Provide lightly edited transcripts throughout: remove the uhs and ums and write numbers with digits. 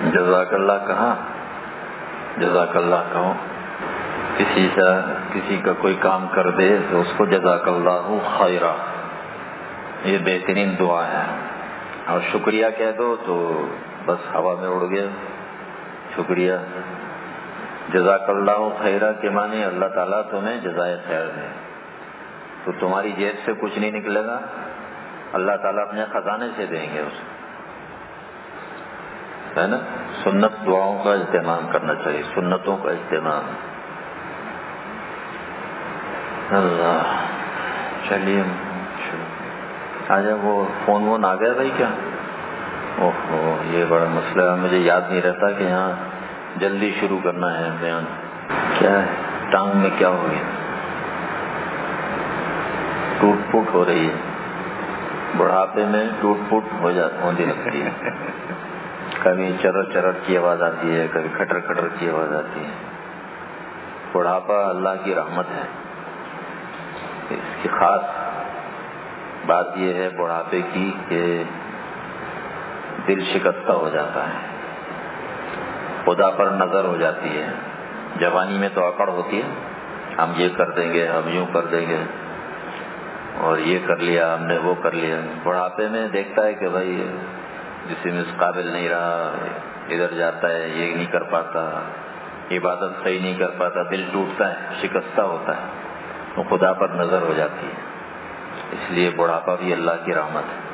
جزاک اللہ کہاں؟ جزاک اللہ کہو. کسی کا کوئی کام کر دے تو اس کو جزاک اللہ خیرہ، یہ بہترین دعا ہے. اور شکریہ کہہ دو تو بس ہوا میں اڑ گیا شکریہ. جزاک اللہ خیرہ کے معنی اللہ تعالیٰ تمہیں جزائے خیر دے. تو تمہاری جیب سے کچھ نہیں نکلے گا، اللہ تعالیٰ اپنے خزانے سے دیں گے اسے، ہے نا. سنت دعاؤں کا اہتمام کرنا چاہیے، سنتوں کا اہتمام. اللہ چلیے آجا. وہ فون آ گیا بھائی کیا؟ اوہو یہ بڑا مسئلہ ہے، مجھے یاد نہیں رہتا کہ یہاں جلدی شروع کرنا ہے بیان. کیا ہے ٹانگ میں کیا ہو گیا؟ ٹوٹ پھوٹ ہو رہی ہے. بڑھاپے میں ٹوٹ پھوٹ ہونے لگتی ہے. کبھی چرر چرر کی آواز آتی ہے، کبھی کھٹر کھٹر کی آواز آتی ہے. بڑھاپا اللہ کی رحمت ہے. اس کی خاص بات یہ ہے بڑھاپے کی کہ دل شکستہ ہو جاتا ہے، خدا پر نظر ہو جاتی ہے. جوانی میں تو اکڑ ہوتی ہے، ہم یہ کر دیں گے، ہم یوں کر دیں گے، اور یہ کر لیا ہم نے، وہ کر لیا. بڑھاپے میں دیکھتا ہے کہ بھائی جسم اس قابل نہیں رہا، ادھر جاتا ہے، یہ نہیں کر پاتا، عبادت صحیح نہیں کر پاتا، دل ٹوٹتا ہے، شکستہ ہوتا ہے، تو خدا پر نظر ہو جاتی ہے. اس لیے بڑھاپا بھی اللہ کی رحمت ہے.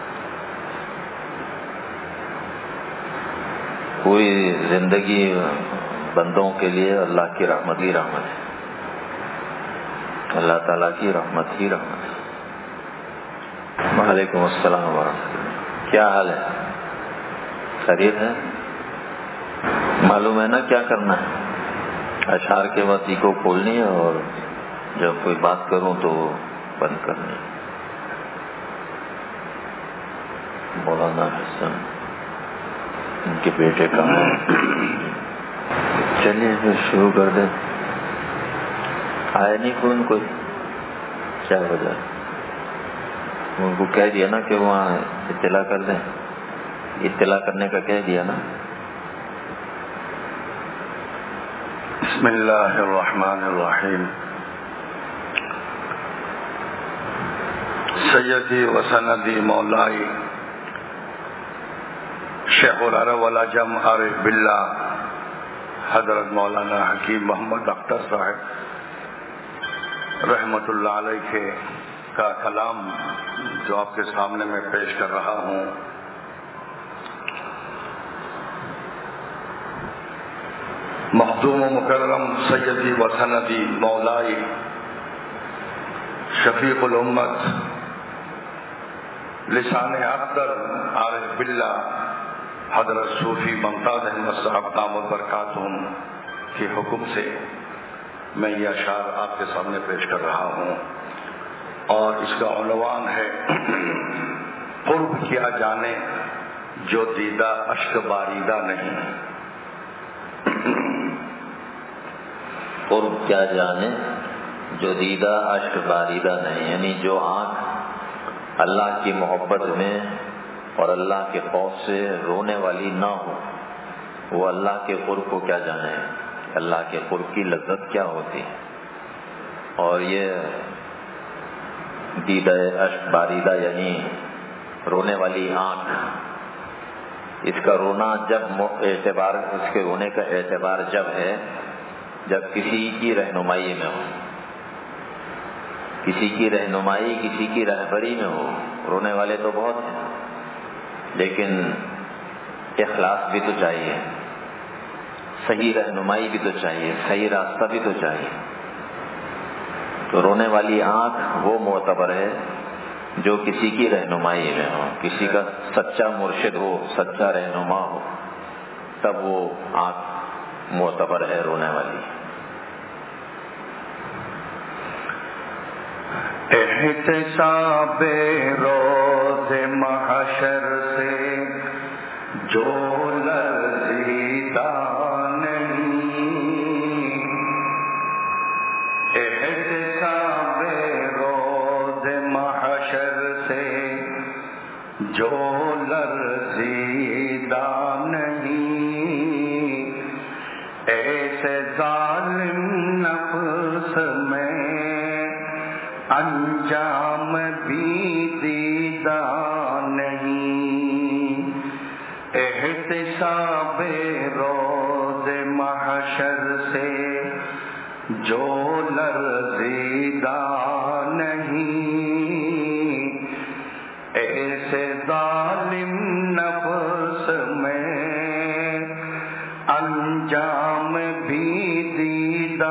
پوری زندگی بندوں کے لیے اللہ کی رحمت ہی رحمت ہے، اللہ تعالیٰ کی رحمت ہی رحمت ہے. وعلیکم السلام ورحمۃ اللہ. کیا حال ہے؟ خیریت ہے؟ معلوم ہے نا کیا کرنا ہے؟ اشعار کے وقت کو کھولنی ہے اور جب کوئی بات کروں تو بند کرنی. مولانا حسن ان کے بیٹے کا چلیے پھر شروع کر دیں. آیا نہیں فون کوئی؟ کیا وجہ؟ ان کو کہہ دیا نا کہ وہاں اطلاع کر دیں، اطلاع کرنے کا کہہ دیا نا. بسم اللہ الرحمن الرحیم. سیدی و سندی مولائی شیخ العرب والعجم عارف باللہ حضرت مولانا حکیم محمد اختر صاحب رحمت اللہ علیہ کا کلام جو آپ کے سامنے میں پیش کر رہا ہوں. مخدوم و مکرم سیدی و سندی مولائی شفیق الامت لسان اقدر عارف باللہ حضرت صوفی ممتاز احمد صاحب دامت برکاتہم کے حکم سے میں یہ اشعار آپ کے سامنے پیش کر رہا ہوں، اور اس کا عنوان ہے قرب کیا جانے جو دیدہ اشک باریدہ نہیں. قرب کیا جانے جو دیدہ اشک باریدہ نہیں، یعنی جو آنکھ اللہ کی محبت میں اور اللہ کے خوف سے رونے والی نہ ہو، وہ اللہ کے قرب کو کیا جانے، اللہ کے قرب کی لذت کیا ہوتی. اور یہ دیدہ اشک باریدہ یعنی رونے والی آنکھ، اس کا رونا جب اعتبار، اس کے رونے کا اعتبار جب ہے جب کسی کی رہنمائی میں ہو، کسی کی رہنمائی، کسی کی رہبری میں ہو. رونے والے تو بہت ہیں لیکن اخلاص بھی تو چاہیے، صحیح رہنمائی بھی تو چاہیے، صحیح راستہ بھی تو چاہیے. تو رونے والی آنکھ وہ معتبر ہے جو کسی کی رہنمائی میں ہو، کسی کا سچا مرشد ہو، سچا رہنما ہو، تب وہ آنکھ معتبر ہے رونے والی. احتساب روز محشر سے جو لرزیدہ نہیں، احتساب روز محشر سے جو لرزیدہ نہیں، انجام بھی دیدہ نہیں، احتساب روز محشر سے جو لرزیدہ نہیں، ایسے ظالم نفس میں انجام بھی دیدہ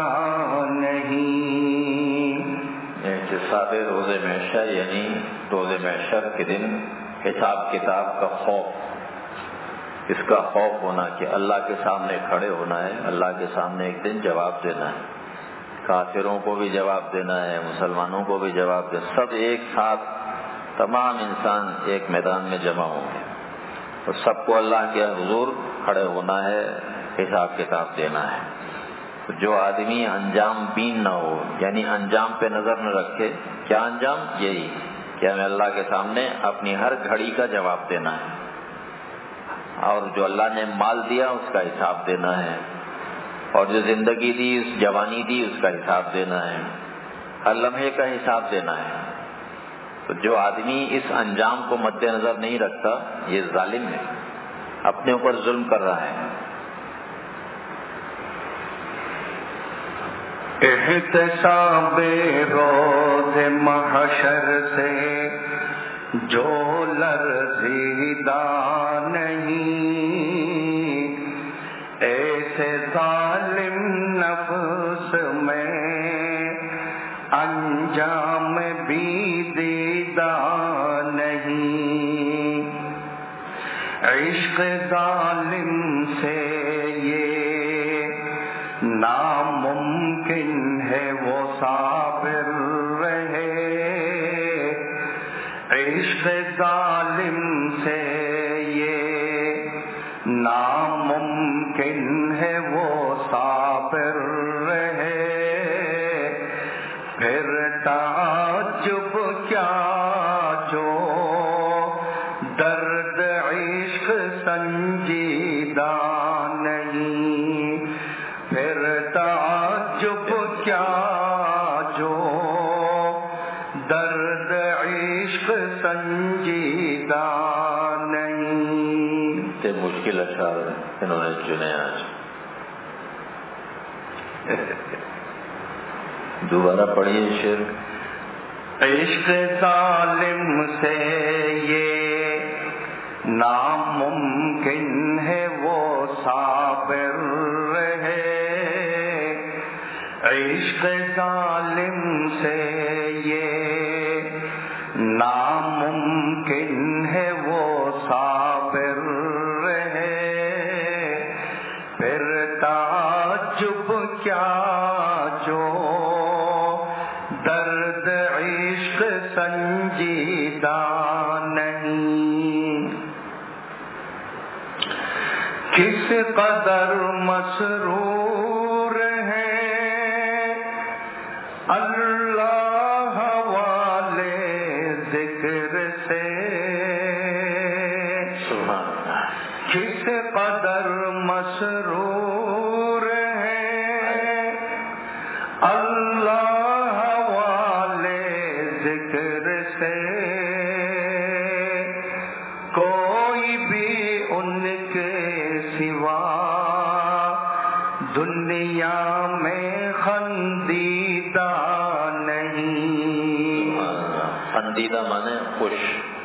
نہیں۔ احتساب روز محشر یعنی روز محشر کے دن حساب کتاب کا خوف، اس کا خوف ہونا کہ اللہ کے سامنے کھڑے ہونا ہے، اللہ کے سامنے ایک دن جواب دینا ہے، کافروں کو بھی جواب دینا ہے، مسلمانوں کو بھی جواب دینا، سب ایک ساتھ تمام انسان ایک میدان میں جمع ہوں گے اور سب کو اللہ کے حضور کھڑے ہونا ہے، حساب کتاب دینا ہے۔ جو آدمی انجام بین نہ ہو، یعنی انجام پہ نظر نہ رکھے، کیا انجام؟ یہی کہ ہمیں اللہ کے سامنے اپنی ہر گھڑی کا جواب دینا ہے، اور جو اللہ نے مال دیا اس کا حساب دینا ہے، اور جو زندگی دی، اس جوانی دی، اس کا حساب دینا ہے، ہر لمحے کا حساب دینا ہے۔ تو جو آدمی اس انجام کو مد نظر نہیں رکھتا یہ ظالم ہے، اپنے اوپر ظلم کر رہا ہے۔ احتساب روز محشر سے جو لرزیدہ نہیں، ایسے ظالم نفس میں انجام بھی دیدہ نہیں، عشق ظالم سے یہ ناممکن ہے وہ صابر رہے، عشق ظالم سے یہ ناممکن ہے وہ صابر رہے، پھر تعجب کیا جو درد عشق سنجیدہ نہیں، پھر تعجب کیا جو درد عشق سنجیدہ نہیں۔ یہ مشکل اشعار انہوں نے چنے آج۔ دوبارہ پڑھیے شعر۔ عشق ظالم سے یہ ناممکن ہے وہ صابر رہے، عشق ظالم سے یہ ناممکن ہے وہ صابر رہے، پھر تعجب کیا جو درد عشق سنجیدہ نہیں، کس قدر مسرور ہے اللہ والے ذکر سے، کس قدر مسرور ہے اللہ والے ذکر سے، کوئی بھی ان کے سوا دنیا میں خندیدہ نہیں۔ خندیدہ مانے خوش،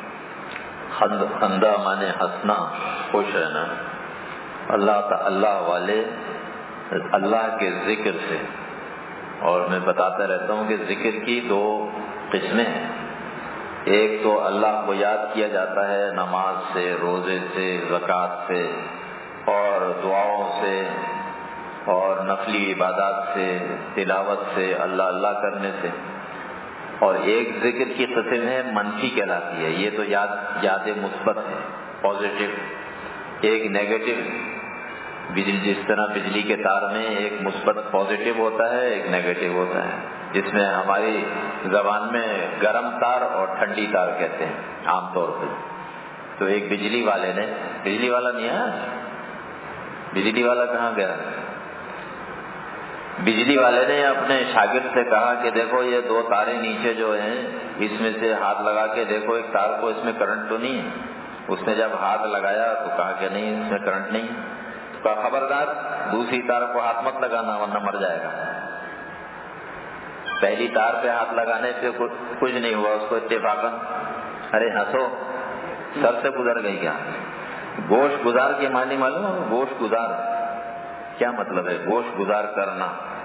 خندہ مانے ہنسنا، خوش رہنا۔ اللہ والے اللہ کے ذکر سے، اور میں بتاتا رہتا ہوں کہ ذکر کی دو قسمیں ہیں، ایک تو اللہ کو یاد کیا جاتا ہے نماز سے، روزے سے، زکوٰۃ سے، اور دعاؤں سے، اور نفلی عبادات سے، تلاوت سے، اللہ اللہ کرنے سے، اور ایک ذکر کی قسم ہے منفی کہلاتی ہے، یہ تو یاد مثبت ہے، پازیٹو، ایک نیگیٹو، جس طرح بجلی کے تار میں ایک مثبت پازیٹو ہوتا ہے، ایک نیگیٹو ہوتا ہے، جس میں ہماری زبان میں گرم تار اور ٹھنڈی تار کہتے ہیں عام طور پہ۔ تو ایک بجلی والے نے، بجلی والا نہیں ہے، بجلی والا کہاں گیا؟ بجلی والے نے اپنے شاگرد سے کہا کہ دیکھو یہ 2 تاریں نیچے جو ہیں اس میں سے ہاتھ لگا کے دیکھو ایک تار کو، اس میں کرنٹ تو نہیں ہے؟ اس نے جب ہاتھ لگایا تو کہا کہ نہیں اس میں کرنٹ نہیں ہے۔ تو کہا خبردار دوسری تار کو ہاتھ مت لگانا ورنہ مر جائے گا۔ پہلی تار پہ ہاتھ لگانے سے کچھ نہیں ہوا، اس کو اتفاقاً ارے ہنسو سر سے گزر گئی کیا؟ گوشت گزار کے معنی معلوم ہے؟ گوشت گزار کیا مطلب ہے؟ گوشت گزار کرنا،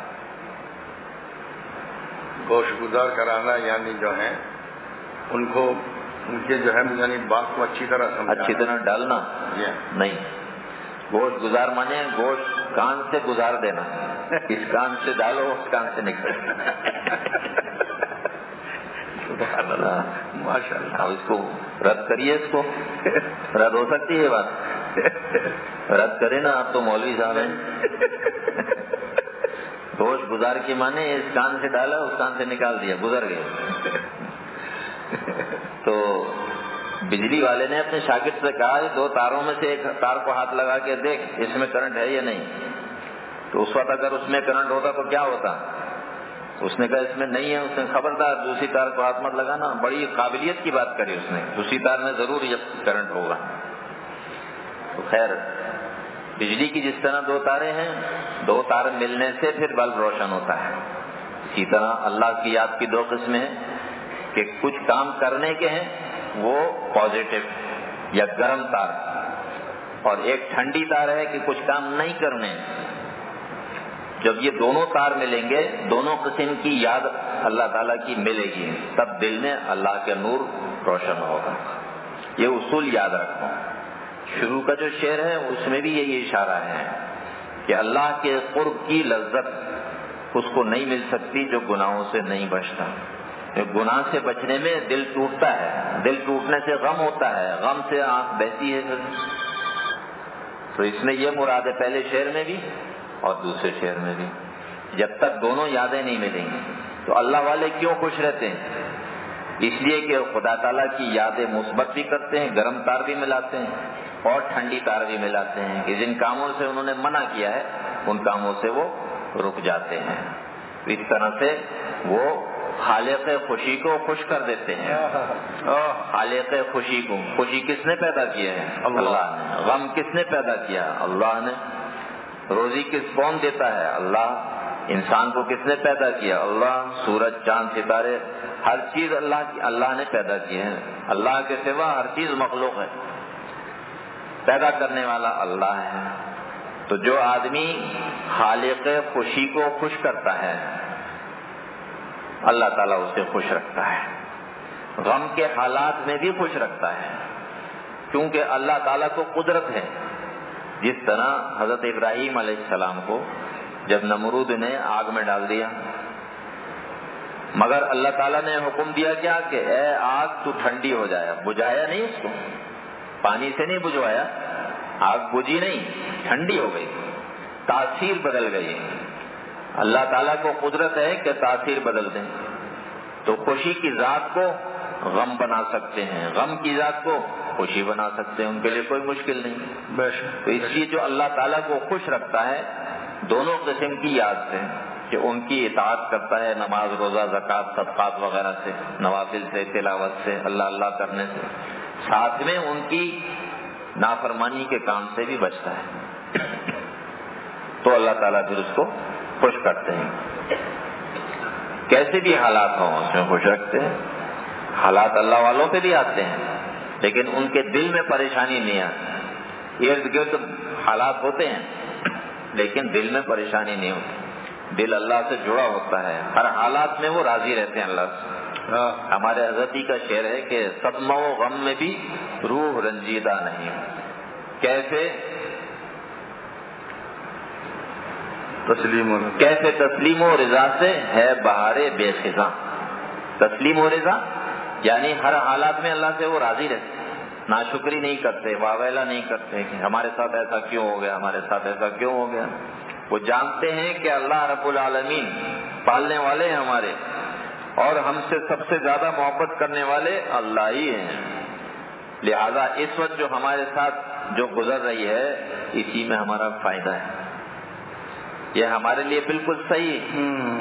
گوشت گزار کرانا یعنی جو ہے ان کو ان کے جو ہے یعنی بات کو اچھی طرح ڈالنا نہیں۔ گوشت گزار مانے گوشت کان سے گزار دینا، اس کان سے ڈالو اس کان سے نکل۔ ماشاء اللہ، اب اس کو رد کریے، اس کو رد ہو سکتی ہے بات؟ رد کرے نا، آپ تو مولوی صاحب ہیں۔ گوشت گزار کی مانے اس کان سے ڈالا اس کان سے نکال دیا، گزر گئے۔ تو بجلی والے نے اپنے شاگرد سے کہا 2 تاروں میں سے ایک تار کو ہاتھ لگا کے دیکھ اس میں کرنٹ ہے یا نہیں۔ تو اس وقت اگر اس میں کرنٹ ہوتا تو کیا ہوتا؟ اس نے کہا اس میں نہیں ہے۔ اس نے خبردار دوسری تار کو ہاتھ مت لگانا۔ بڑی قابلیت کی بات کری اس نے، دوسری تار میں ضرور کرنٹ ہوگا۔ تو خیر بجلی کی جس طرح 2 تاریں ہیں، 2 تار ملنے سے پھر بلب روشن ہوتا ہے، اسی طرح اللہ کی یاد کی 2 قسمیں ہیں کہ کچھ کام کرنے کے ہیں وہ پازیٹو یا گرم تار، اور ایک ٹھنڈی تار ہے کہ کچھ کام نہیں کرنے۔ جب یہ دونوں تار ملیں گے، دونوں قسم کی یاد اللہ تعالیٰ کی ملے گی، تب دل میں اللہ کے نور روشن ہوگا۔ یہ اصول یاد رکھو۔ شروع کا جو شعر ہے اس میں بھی یہی اشارہ ہے کہ اللہ کے قرب کی لذت اس کو نہیں مل سکتی جو گناہوں سے نہیں بچتا۔ گناہ سے بچنے میں دل ٹوٹتا ہے، دل ٹوٹنے سے غم ہوتا ہے، غم سے آنکھ بہتی ہے۔ تو اس میں یہ مراد ہے پہلے شعر میں بھی اور دوسرے شعر میں بھی، جب تک دونوں یادیں نہیں ملیں گی۔ تو اللہ والے کیوں خوش رہتے ہیں؟ اس لیے کہ خدا تعالیٰ کی یادیں مثبت بھی کرتے ہیں، گرم تار بھی ملاتے ہیں اور ٹھنڈی تار بھی ملاتے ہیں کہ جن کاموں سے انہوں نے منع کیا ہے ان کاموں سے وہ رک جاتے ہیں۔ اس طرح سے وہ خالق خوشی کو خوش کر دیتے ہیں۔ خالق خوشی کو، خوشی کس نے پیدا کیا ہے؟ اللہ نے۔ غم کس نے پیدا کیا؟ اللہ نے۔ روزی کون دیتا ہے؟ اللہ۔ انسان کو کس نے پیدا کیا؟ اللہ۔ سورج چاند ستارے ہر چیز اللہ نے پیدا کی ہے۔ اللہ کے سوا ہر چیز مخلوق ہے، پیدا کرنے والا اللہ ہے۔ تو جو آدمی خالق خوشی کو خوش کرتا ہے اللہ تعالیٰ اسے خوش رکھتا ہے، غم کے حالات میں بھی خوش رکھتا ہے، کیونکہ اللہ تعالیٰ کو قدرت ہے۔ جس طرح حضرت ابراہیم علیہ السلام کو جب نمرود نے آگ میں ڈال دیا، مگر اللہ تعالیٰ نے حکم دیا کیا کہ اے آگ تو ٹھنڈی ہو جائے۔ بجھایا نہیں اس کو، پانی سے نہیں بجھوایا، آگ بجھی نہیں، ٹھنڈی ہو گئی، تاثیر بدل گئی۔ اللہ تعالیٰ کو قدرت ہے کہ تاثیر بدل دیں۔ تو خوشی کی ذات کو غم بنا سکتے ہیں، غم کی ذات کو خوشی بنا سکتے ہیں، ان کے لیے کوئی مشکل نہیں۔ تو اس لیے جو اللہ تعالیٰ کو خوش رکھتا ہے دونوں قسم کی یاد سے، کہ ان کی اطاعت کرتا ہے نماز روزہ زکوٰۃ صدقات وغیرہ سے، نوافل سے، تلاوت سے، اللہ اللہ کرنے سے، ساتھ میں ان کی نافرمانی کے کام سے بھی بچتا ہے، تو اللہ تعالیٰ پھر اس کو خوش کرتے ہیں۔ کیسے بھی حالات ہوں اس میں خوش رکھتے ہیں۔ حالات اللہ والوں پہ بھی آتے ہیں لیکن ان کے دل میں پریشانی نہیں آتی۔ ارد گرد حالات ہوتے ہیں لیکن دل میں پریشانی نہیں ہوتی، دل اللہ سے جڑا ہوتا ہے، ہر حالات میں وہ راضی رہتے ہیں اللہ سے۔ ہمارے حضرت کا شعر ہے کہ صدمہ و غم میں بھی روح رنجیدہ نہیں۔ کیسے تسلیم و رضا سے ہے بہار بے خزاں۔ تسلیم و رضا یعنی ہر حالات میں اللہ سے وہ راضی رہتے، ناشکری نہیں کرتے، واویلا نہیں کرتے کہ ہمارے ساتھ ایسا کیوں ہو گیا، ہمارے ساتھ ایسا کیوں ہو گیا۔ وہ جانتے ہیں کہ اللہ رب العالمین پالنے والے ہیں ہمارے، اور ہم سے سب سے زیادہ محبت کرنے والے اللہ ہی ہیں، لہذا اس وقت جو ہمارے ساتھ جو گزر رہی ہے اسی میں ہمارا فائدہ ہے۔ یہ ہمارے لیے بالکل صحیح،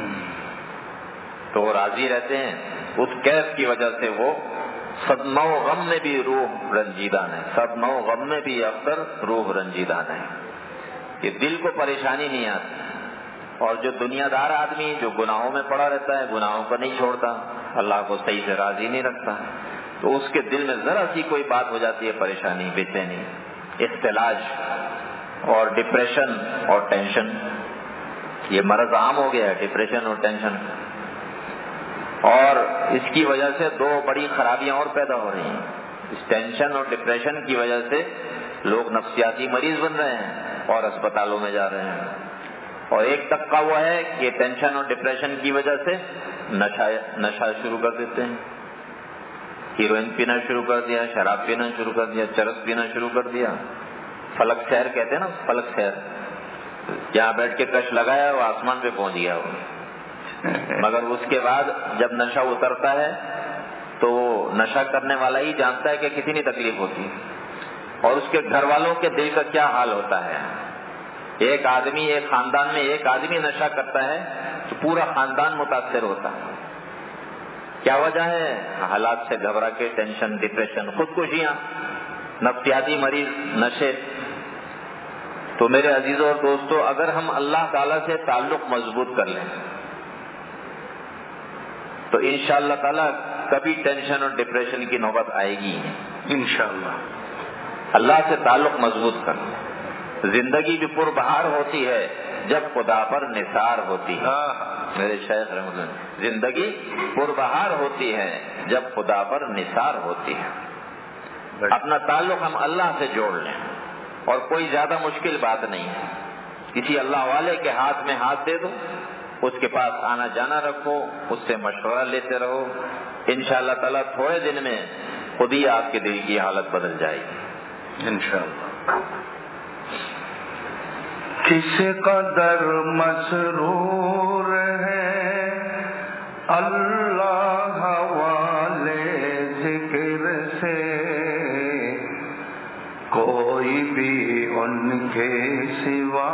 تو وہ راضی رہتے ہیں۔ اس کیف کی وجہ سے وہ صدمہ و غم میں بھی روح رنجیدہ نہیں، صدمہ و غم میں بھی اکثر روح رنجیدہ نہیں، کہ دل کو پریشانی نہیں آتی۔ اور جو دنیا دار آدمی جو گناہوں میں پڑا رہتا ہے، گناہوں کو نہیں چھوڑتا، اللہ کو صحیح سے راضی نہیں رکھتا، تو اس کے دل میں ذرا سی کوئی بات ہو جاتی ہے، پریشانی، بے چینی، اختلاج اور ڈپریشن اور ٹینشن۔ یہ مرض عام ہو گیا ہے، ڈپریشن اور ٹینشن، اور اس کی وجہ سے دو بڑی خرابیاں اور پیدا ہو رہی ہیں۔ اس ٹینشن اور ڈپریشن کی وجہ سے لوگ نفسیاتی مریض بن رہے ہیں اور اسپتالوں میں جا رہے ہیں، اور ایک طبقہ وہ ہے کہ ٹینشن اور ڈپریشن کی وجہ سے نشہ شروع کر دیتے ہیں، ہیروئن پینا شروع کر دیا، شراب پینا شروع کر دیا، چرس پینا شروع کر دیا، فلک سیر کہتے ہیں نا، فلک سیر، جہاں بیٹھ کے کش لگایا وہ آسمان پہ پہنچ گیا وہ، مگر اس کے بعد جب نشہ اترتا ہے تو نشہ کرنے والا ہی جانتا ہے کہ کتنی تکلیف ہوتی ہے، اور اس کے گھر والوں کے دل کا کیا حال ہوتا ہے۔ ایک آدمی، ایک خاندان میں ایک آدمی نشہ کرتا ہے تو پورا خاندان متاثر ہوتا ہے۔ کیا وجہ ہے؟ حالات سے گھبرا کے، ٹینشن، ڈپریشن، خودکشیاں، نفسیاتی مریض، نشے۔ تو میرے عزیزوں اور دوستو، اگر ہم اللہ تعالیٰ سے تعلق مضبوط کر لیں تو انشاءاللہ تعالیٰ کبھی ٹینشن اور ڈپریشن کی نوبت آئے گی انشاءاللہ۔ اللہ سے تعلق مضبوط کر لیں۔ زندگی بھی پربہار ہوتی ہے جب خدا پر نثار ہوتی ہے، میرے شیخ رحمۃ اللہ، زندگی پربہار ہوتی ہے جب خدا پر نثار ہوتی ہے۔ اپنا تعلق ہم اللہ سے جوڑ لیں، اور کوئی زیادہ مشکل بات نہیں ہے، کسی اللہ والے کے ہاتھ میں ہاتھ دے دو، اس کے پاس آنا جانا رکھو، اس سے مشورہ لیتے رہو، انشاءاللہ تعالیٰ تھوڑے دن میں خود ہی آپ کے دل کی حالت بدل جائے گی انشاءاللہ۔ کس قدر مسرور ہے اللہ والے ذکر سے، کوئی بھی ان کے سوا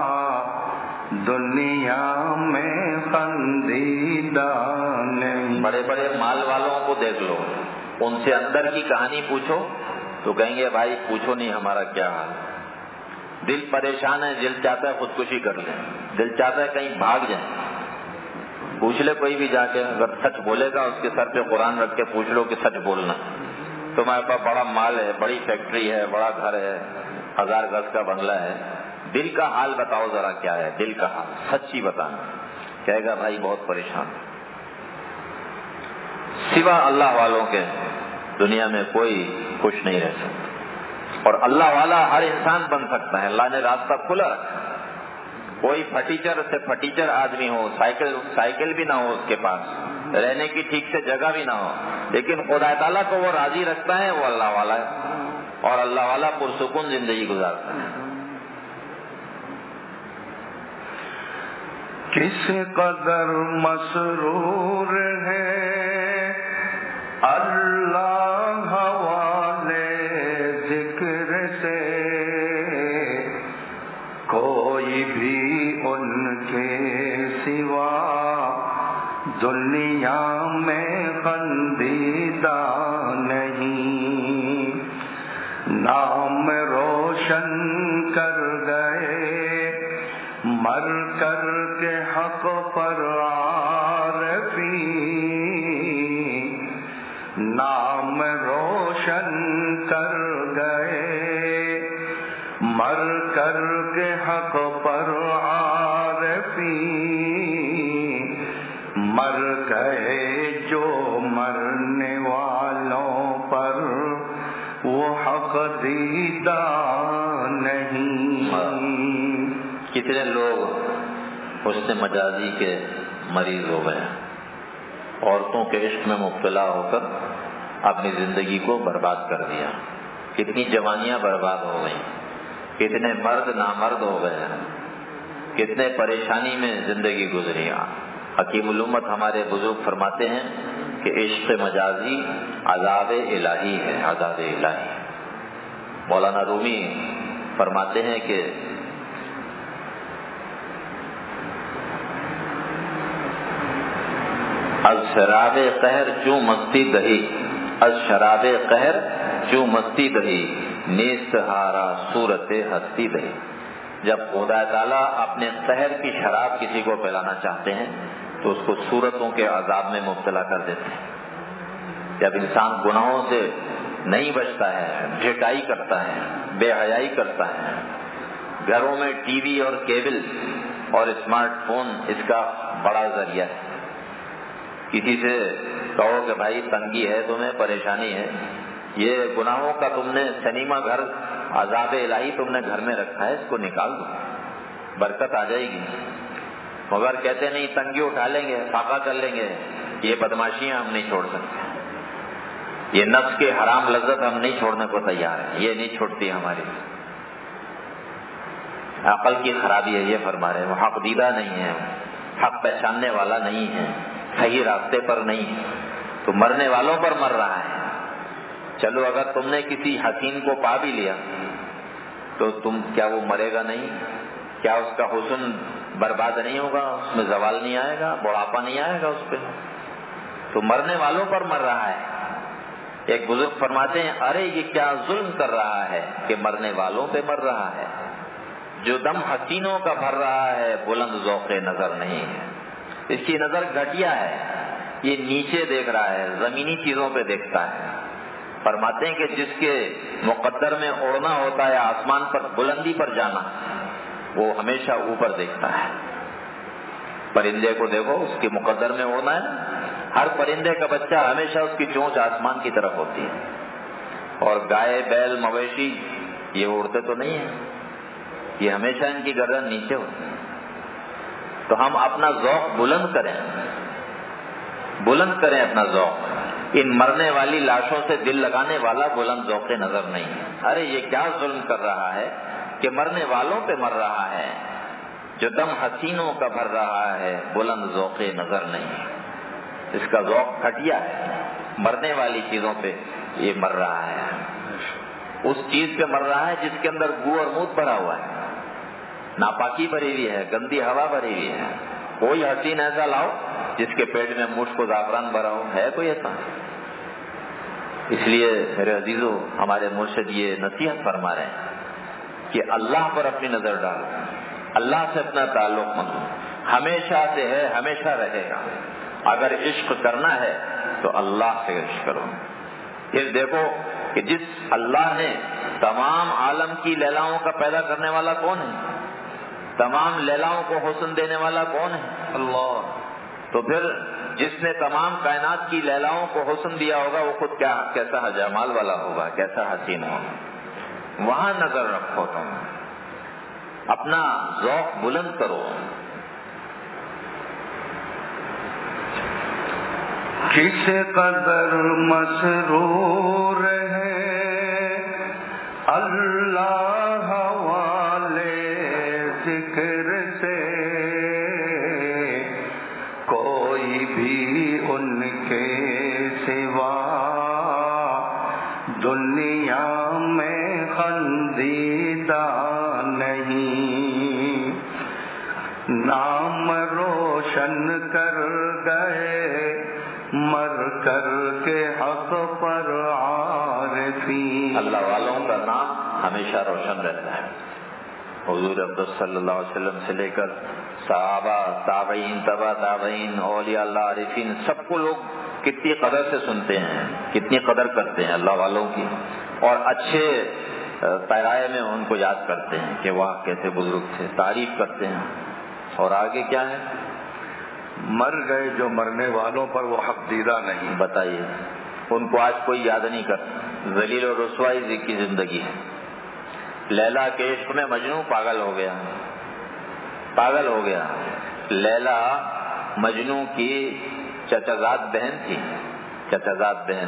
دنیا میں خندیدہ نہیں۔ بڑے بڑے مال والوں کو دیکھ لو، ان سے اندر کی کہانی پوچھو تو کہیں گے بھائی پوچھو نہیں ہمارا کیا حال، دل پریشان ہے، دل چاہتا ہے خودکشی کر لیں، دل چاہتا ہے کہیں بھاگ جائیں۔ پوچھ لے کوئی بھی جا کے، اگر سچ بولے گا اس کے سر پہ قرآن رکھ کے پوچھ لو کہ سچ بولنا، تمہارے پاس بڑا مال ہے، بڑی فیکٹری ہے، بڑا گھر ہے، 1000 گز کا بنگلہ ہے، دل کا حال بتاؤ ذرا کیا ہے، دل کا حال سچی بتانا، کہے گا بھائی بہت پریشان۔ سوا اللہ والوں کے دنیا میں کوئی خوش نہیں رہ سکتا، اور اللہ والا ہر انسان بن سکتا ہے، اللہ نے راستہ کھلا رکھا۔ کوئی پھٹیچر سے پھٹیچر آدمی ہو، سائیکل بھی نہ ہو اس کے پاس، رہنے کی ٹھیک سے جگہ بھی نہ ہو، لیکن خدا تعالیٰ کو وہ راضی رکھتا ہے، وہ اللہ والا ہے، اور اللہ والا پرسکون زندگی گزارتا ہے۔ کس قدر مسرور ہے اللہ والے ذکر سے، کوئی بھی ان کے سوا دنیا میں خندیدہ نہیں۔ نام روشن کر گئے مر کر کے حق پر عارفی، نام روشن کر گئے مر کر کے حق پر عارفی، مر گئے جو مرنے والوں پر وہ حق دیدہ نہیں۔ کتنے لوگ حسن مجازی کے مریض ہو گئے، عورتوں کے عشق میں مبتلا ہو کر اپنی زندگی کو برباد کر دیا، کتنی جوانیاں برباد ہو گئیں، کتنے مرد نامرد ہو گئے، کتنے پریشانی میں زندگی گزری۔ حکیم الامت ہمارے بزرگ فرماتے ہیں کہ عشق مجازی عذاب الہی ہے، عذاب الہی۔ مولانا رومی فرماتے ہیں کہ از شراب قہر چوں مستی دہی، از شراب قہر چوں مستی دہی، نیست ہارا صورت ہستی دہی۔ جب خدا تعالیٰ اپنے قہر کی شراب کسی کو پلانا چاہتے ہیں تو اس کو صورتوں کے عذاب میں مبتلا کر دیتے ہیں۔ جب انسان گناہوں سے نہیں بچتا ہے، ڈھٹائی کرتا ہے، بے حیائی کرتا ہے، گھروں میں ٹی وی اور کیبل اور اسمارٹ فون اس کا بڑا ذریعہ ہے۔ کسی سے کہو کہ بھائی تنگی ہے، تمہیں پریشانی ہے، یہ گناہوں کا تم نے سنیما گھر، عذاب الہی تم نے گھر میں رکھا ہے، اس کو نکال دو، برکت آ جائے گی۔ مگر کہتے نہیں، تنگی اٹھا لیں گے، فاقہ کر لیں گے، یہ بدماشیاں ہم نہیں چھوڑ سکتے، یہ نفس کے حرام لذت ہم نہیں چھوڑنے کو تیار ہیں، یہ نہیں چھوڑتی ہماری عقل کی خرابی ہے۔ یہ فرما رہے ہیں وہ حق دیدہ نہیں ہے، حق پہچاننے والا نہیں ہے، صحیح راستے پر نہیں ہے، تو مرنے والوں پر مر رہا ہے۔ چلو اگر تم نے کسی حسین کو پا بھی لیا تو تم کیا وہ مرے گا نہیں؟ کیا اس کا حسن برباد نہیں ہوگا؟ اس میں زوال نہیں آئے گا، بڑھاپا نہیں آئے گا اس پہ؟ تو مرنے والوں پر مر رہا ہے۔ ایک بزرگ فرماتے ہیں، ارے یہ کیا ظلم کر رہا ہے کہ مرنے والوں پہ مر رہا ہے، جو دم حسینوں کا بھر رہا ہے بلند ذوق نظر نہیں ہے۔ اس کی نظر گھٹیا ہے، یہ نیچے دیکھ رہا ہے، زمینی چیزوں پہ دیکھتا ہے۔ فرماتے ہیں کہ جس کے مقدر میں اڑنا ہوتا ہے، آسمان پر بلندی پر جانا، وہ ہمیشہ اوپر دیکھتا ہے۔ پرندے کو دیکھو، اس کے مقدر میں اڑنا ہے، ہر پرندے کا بچہ ہمیشہ اس کی چونچ آسمان کی طرف ہوتی ہے، اور گائے بیل مویشی یہ اڑتے تو نہیں ہیں، یہ ہمیشہ ان کی گردن نیچے ہوتی ہے۔ تو ہم اپنا ذوق بلند کریں اپنا ذوق۔ ان مرنے والی لاشوں سے دل لگانے والا بلند ذوق نظر نہیں ہے۔ ارے یہ کیا ظلم کر رہا ہے کہ مرنے والوں پہ مر رہا ہے، جو دم حسینوں کا بھر رہا ہے بلند ذوق نظر نہیں ہے۔ اس کا ذوق گھٹیا ہے، مرنے والی چیزوں پہ یہ مر رہا ہے، اس چیز پہ مر رہا ہے جس کے اندر بو اور موت بھرا ہوا ہے، ناپاکی بھری ہوئی ہے، گندی ہوا بھری ہوئی ہے۔ کوئی حسین ایسا لاؤ جس کے پیٹ میں مشک و زعفران بھرا ہو، ہے کوئی ایسا؟ اس لیے میرے عزیزو، ہمارے مرشد یہ نصیحت فرما رہے ہیں کہ اللہ پر اپنی نظر ڈالو، اللہ سے اپنا تعلق مانو، ہمیشہ سے ہے، ہمیشہ رہے گا۔ اگر عشق کرنا ہے تو اللہ سے عشق کرو۔ پھر دیکھو کہ جس اللہ نے تمام عالم کی لیلاؤں کا پیدا کرنے والا کون ہے، تمام لیلاؤں کو حسن دینے والا کون ہے؟ اللہ۔ تو پھر جس نے تمام کائنات کی لیلاؤں کو حسن دیا ہوگا وہ خود کیسا جمال والا ہوگا، کیسا حسین ہوگا۔ وہاں نظر رکھو، تم اپنا ذوق بلند کرو۔ کس قدر مسرور ہے اللہ والے ذکر سے، کوئی بھی ان کے سوا دنیا میں خندیدہ نہیں، نام روشن کر گئے مر کر کے حق پر عارفین۔ اللہ والوں کا نام ہمیشہ روشن رہتا ہے۔ حضور اقدس صلی اللہ علیہ وسلم سے لے کر صحابہ، تابعین، تبع تابعین، اولیاء اللہ، عارفین، سب کو لوگ کتنی قدر سے سنتے ہیں، کتنی قدر کرتے ہیں اللہ والوں کی، اور اچھے پیرائے میں ان کو یاد کرتے ہیں کہ واہ کیسے بزرگ تھے، تعریف کرتے ہیں۔ اور آگے کیا ہے؟ مر گئے جو مرنے والوں پر وہ حق دیدہ نہیں۔ بتائیے، ان کو آج کوئی یاد نہیں کرتا، ذلیل اور رسوائی کی زندگی ہے۔ لیلا کے عشق میں مجنوں پاگل ہو گیا۔ لیلا مجنوں کی چچازاد بہن تھی، چچازاد بہن۔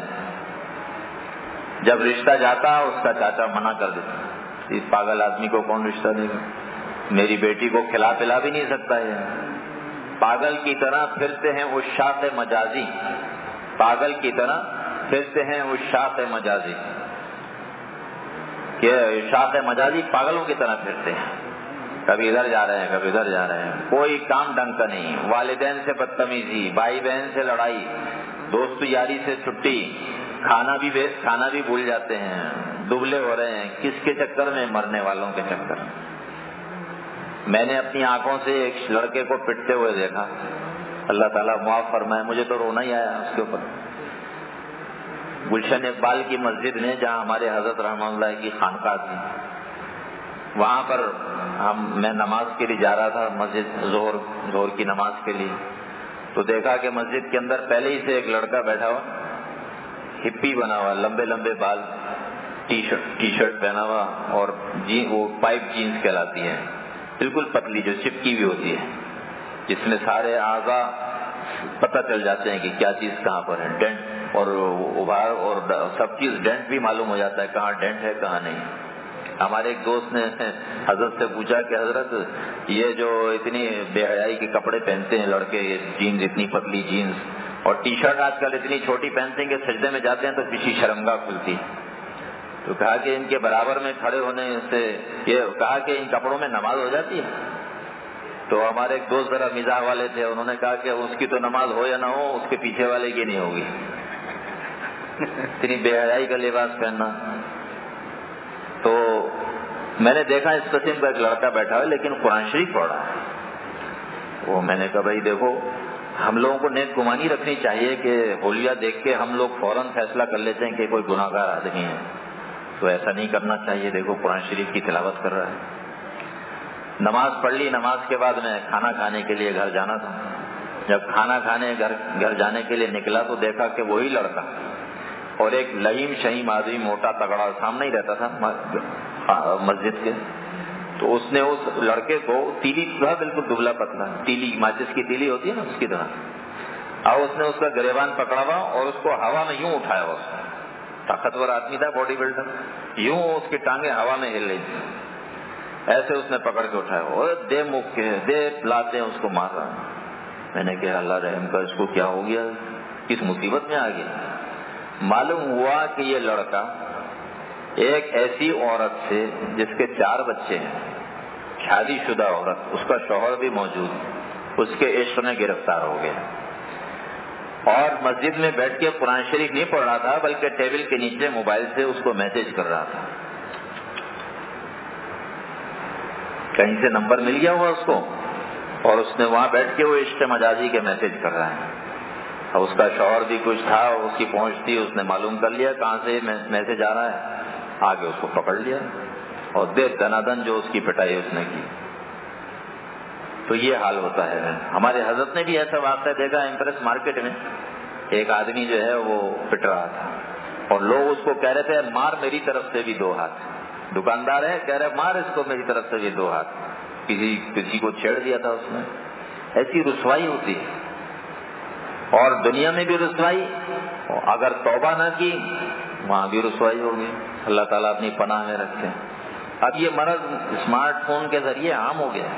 جب رشتہ جاتا اس کا چاچا منع کر دیتا، اس پاگل آدمی کو کون رشتہ دے گا، میری بیٹی کو کھلا پلا بھی نہیں سکتا ہے۔ پاگل کی طرح پھرتے ہیں عشاق مجازی، پاگل کی طرح پھرتے ہیں عشاق مجازی، کہ عشاق مجازی پاگلوں کی طرح پھرتے ہیں۔ کبھی ادھر جا رہے ہیں کبھی ادھر جا رہے ہیں، کوئی کام ڈھنگ کا نہیں، والدین سے بدتمیزی، بھائی بہن سے لڑائی، دوست یاری سے چھٹی، کھانا بھی بھول جاتے ہیں، دبلے ہو رہے ہیں، کس کے چکر میں؟ مرنے والوں کے چکر میں۔ میں نے اپنی آنکھوں سے ایک لڑکے کو پٹتے ہوئے دیکھا، اللہ تعالیٰ معاف فرمائے، مجھے تو رونا ہی آیا اس کے اوپر۔ گلشن اقبال کی مسجد میں جہاں ہمارے حضرت رحمہ اللہ کی خانقاہ تھی، وہاں پر میں نماز کے لیے جا رہا تھا، مسجد ظہر کی نماز کے لیے، تو دیکھا کہ مسجد کے اندر پہلے ہی سے ایک لڑکا بیٹھا ہوا، ہپی بنا ہوا، لمبے لمبے بال، ٹی شرٹ پہنا ہوا، اور وہ پائپ جینز کہلاتی ہے، بالکل پتلی جو چپکی ہوئی ہوتی ہے، جس میں سارے اعضاء پتہ چل جاتے ہیں کہ کیا چیز کہاں پر ہے، ڈینٹ اور ابھار اور سب چیز ڈینٹ بھی معلوم ہو جاتا ہے کہاں ڈینٹ ہے کہاں نہیں۔ ہمارے ایک دوست نے حضرت سے پوچھا کہ حضرت یہ جو اتنی بے حیائی کے کپڑے پہنتے ہیں لڑکے، یہ جینز اتنی پتلی جینز اور ٹی شرٹ آج کل اتنی چھوٹی پہنتے ہیں کہ سجدے میں جاتے ہیں تو پیچھے شرمگاہ کھلتی، تو کہا کہ ان کے برابر میں کھڑے ہونے سے یہ کہا کہ ان کپڑوں میں نماز ہو جاتی ہے؟ تو ہمارے ایک دوست ذرا مزاح والے تھے، انہوں نے کہا کہ اس کی تو نماز ہو یا نہ ہو، اس کے پیچھے والے کی نہیں ہوگی، اتنی بے حیائی کا لباس پہننا۔ تو میں نے دیکھا اس قسم کا ایک لڑکا بیٹھا ہے لیکن قرآن شریف پڑھ رہا ہے۔ وہ میں نے کہا بھائی دیکھو، ہم لوگوں کو نیک گمانی رکھنی چاہیے کہ حلیہ دیکھ کے ہم لوگ فوراً فیصلہ کر لیتے ہیں کہ کوئی گناہ گار آدمی ہے، تو ایسا نہیں کرنا چاہیے۔ دیکھو قرآن شریف کی تلاوت کر رہا ہے۔ نماز پڑھ لی، نماز کے بعد میں کھانا کھانے کے لیے گھر جانا تھا۔ جب کھانا کھانے گھر جانے کے لیے نکلا تو دیکھا کہ وہی لڑکا اور ایک لئیم شہیم آدمی موٹا تگڑا سامنے ہی رہتا تھا مسجد کے، تو اس نے اس لڑکے کو تیلی تھا، بالکل دبلا پتلا، تیلی ماچس کی تیلی ہوتی ہے نا اس کی طرح، اور اس نے اس کا گریبان پکڑا ہوا اور اس کو ہوا میں یوں اٹھایا ہوا، طاقتور آدمی تھا، باڈی بلڈر، یوں اس کی ٹانگیں ہوا میں ہل رہی تھی، ایسے اس نے پکڑ کے اٹھایا اور دے مک کے دے لاتے اس کو مار رہا۔ میں نے کہا اللہ رحم کا، اس کو کیا ہو گیا، کس مصیبت میں آ گیا؟ معلوم ہوا کہ یہ لڑکا ایک ایسی عورت سے جس کے 4 بچے ہیں، شادی شدہ عورت، اس کا شوہر بھی موجود، اس کے عشق میں گرفتار ہو گیا، اور مسجد میں بیٹھ کے قرآن شریف نہیں پڑھ رہا تھا بلکہ ٹیبل کے نیچے موبائل سے اس کو میسج کر رہا تھا۔ کہیں سے نمبر مل گیا ہوا اس کو، اور اس نے وہاں بیٹھ کے وہ عشق مجازی کے میسج کر رہا ہے، اور اس کا شوہر بھی کچھ تھا، اس کی پہنچ تھی، اس نے معلوم کر لیا کہاں سے میسج آ رہا ہے، آگے اس کو پکڑ لیا اور دنا دن جو اس کی پٹائی اس نے کی۔ تو یہ حال ہوتا ہے۔ ہمارے حضرت نے بھی ایسا واقعہ دیکھا، امپریس مارکیٹ میں ایک آدمی جو ہے وہ پٹ رہا تھا اور لوگ اس کو کہہ رہے تھے مار میری طرف سے بھی 2 ہاتھ، دکاندار ہے کہہ رہے مار اس کو میری طرف سے بھی 2 ہاتھ، کسی کو چھیڑ دیا تھا اس نے۔ ایسی رسوائی ہوتی ہے، اور دنیا میں بھی رسوائی، اگر توبہ نہ کی وہاں بھی رسوائی ہوگی، اللہ تعالیٰ اپنی پناہ میں رکھے۔ اب یہ مرض اسمارٹ فون کے ذریعے عام ہو گیا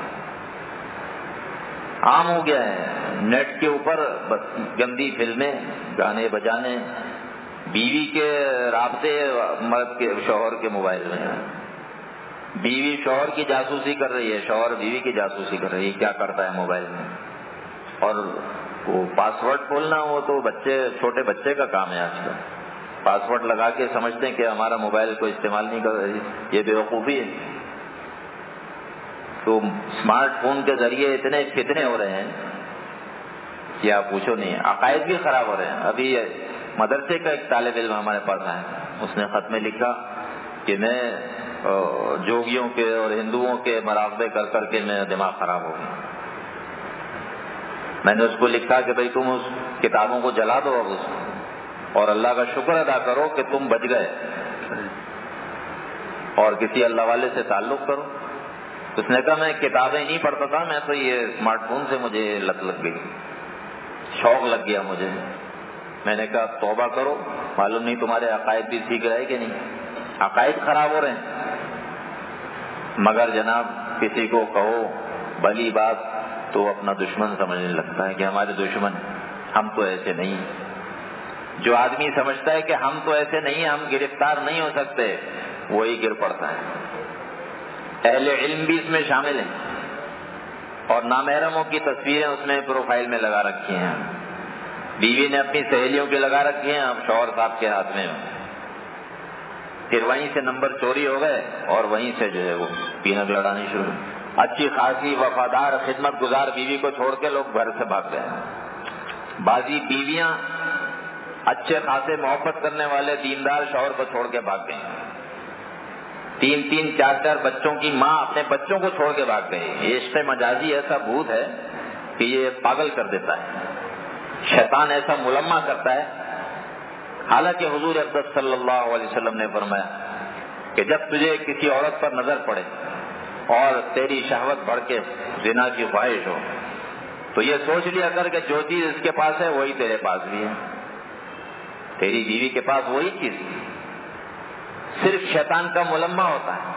ہے، نیٹ کے اوپر گندی فلمیں، گانے بجانے، بیوی کے رابطے مرد کے شوہر کے موبائل میں ہیں، بیوی شوہر کی جاسوسی کر رہی ہے، شوہر بیوی کی جاسوسی کر رہی ہے، کیا کرتا ہے موبائل میں، اور وہ پاسورڈ کھولنا وہ تو چھوٹے بچے کا کام ہے آج کل، پاسورڈ لگا کے سمجھتے ہیں کہ ہمارا موبائل کو استعمال نہیں کر رہی، یہ بیوقوفی ہے۔ تو اسمارٹ فون کے ذریعے اتنے فتنے ہو رہے ہیں کہ آپ پوچھو نہیں، عقائد بھی خراب ہو رہے ہیں۔ ابھی مدرسے کا ایک طالب علم ہمارے پاس آیا، اس نے خط میں لکھا کہ میں جوگیوں کے اور ہندوؤں کے مراقبے کر کر کے میرا دماغ خراب ہو گیا۔ میں نے اس کو لکھا کہ بھائی تم اس کتابوں کو جلا دو اب اس کو، اور اللہ کا شکر ادا کرو کہ تم بچ گئے، اور کسی اللہ والے سے تعلق کرو۔ اس نے کہا میں کتابیں نہیں پڑھتا تھا، میں تو یہ اسمارٹ فون سے مجھے لت لگ گئی، شوق لگ گیا مجھے۔ میں نے کہا توبہ کرو، معلوم نہیں تمہارے عقائد بھی سیکھ رہے کہ نہیں، عقائد خراب ہو رہے ہیں۔ مگر جناب کسی کو کہو بھلی بات تو اپنا دشمن سمجھنے لگتا ہے کہ ہمارے دشمن، ہم تو ایسے نہیں۔ جو آدمی سمجھتا ہے کہ ہم تو ایسے نہیں، ہم گرفتار نہیں ہو سکتے، وہی گر پڑتا ہے۔ اہل علم بھی اس میں شامل ہیں۔ اور نامحرموں کی تصویریں اس میں پروفائل میں لگا رکھی ہیں. بیوی نے اپنی سہیلیوں کی لگا رکھی ہیں, اب شوہر صاحب کے ہاتھ میں. پھر وہیں سے نمبر چوری ہو گئے اور وہیں سے جو ہے وہ پینک لڑانی شروع. اچھی خاصی وفادار خدمت گزار بیوی کو چھوڑ کے لوگ گھر سے بھاگ گئے. بعضی بیویاں اچھے خاصے محبت کرنے والے دیندار شوہر کو چھوڑ کے بھاگ گئے. 3-3 4-4 بچوں کی ماں اپنے بچوں کو چھوڑ کے بھاگ گئی. یہ عشق مجازی ایسا بھوت ہے کہ یہ پاگل کر دیتا ہے. شیطان ایسا ملمہ کرتا ہے. حالانکہ حضور اقدس صلی اللہ علیہ وسلم نے فرمایا کہ جب تجھے کسی عورت پر نظر پڑے اور تیری شہوت بڑھ کے زنا کی خواہش ہو تو یہ سوچ لیا کر کہ جو چیز اس کے پاس ہے وہی تیرے پاس بھی ہے. تیری بیوی کے پاس وہی چیز صرف شیطان کا ملمہ ہوتا ہے.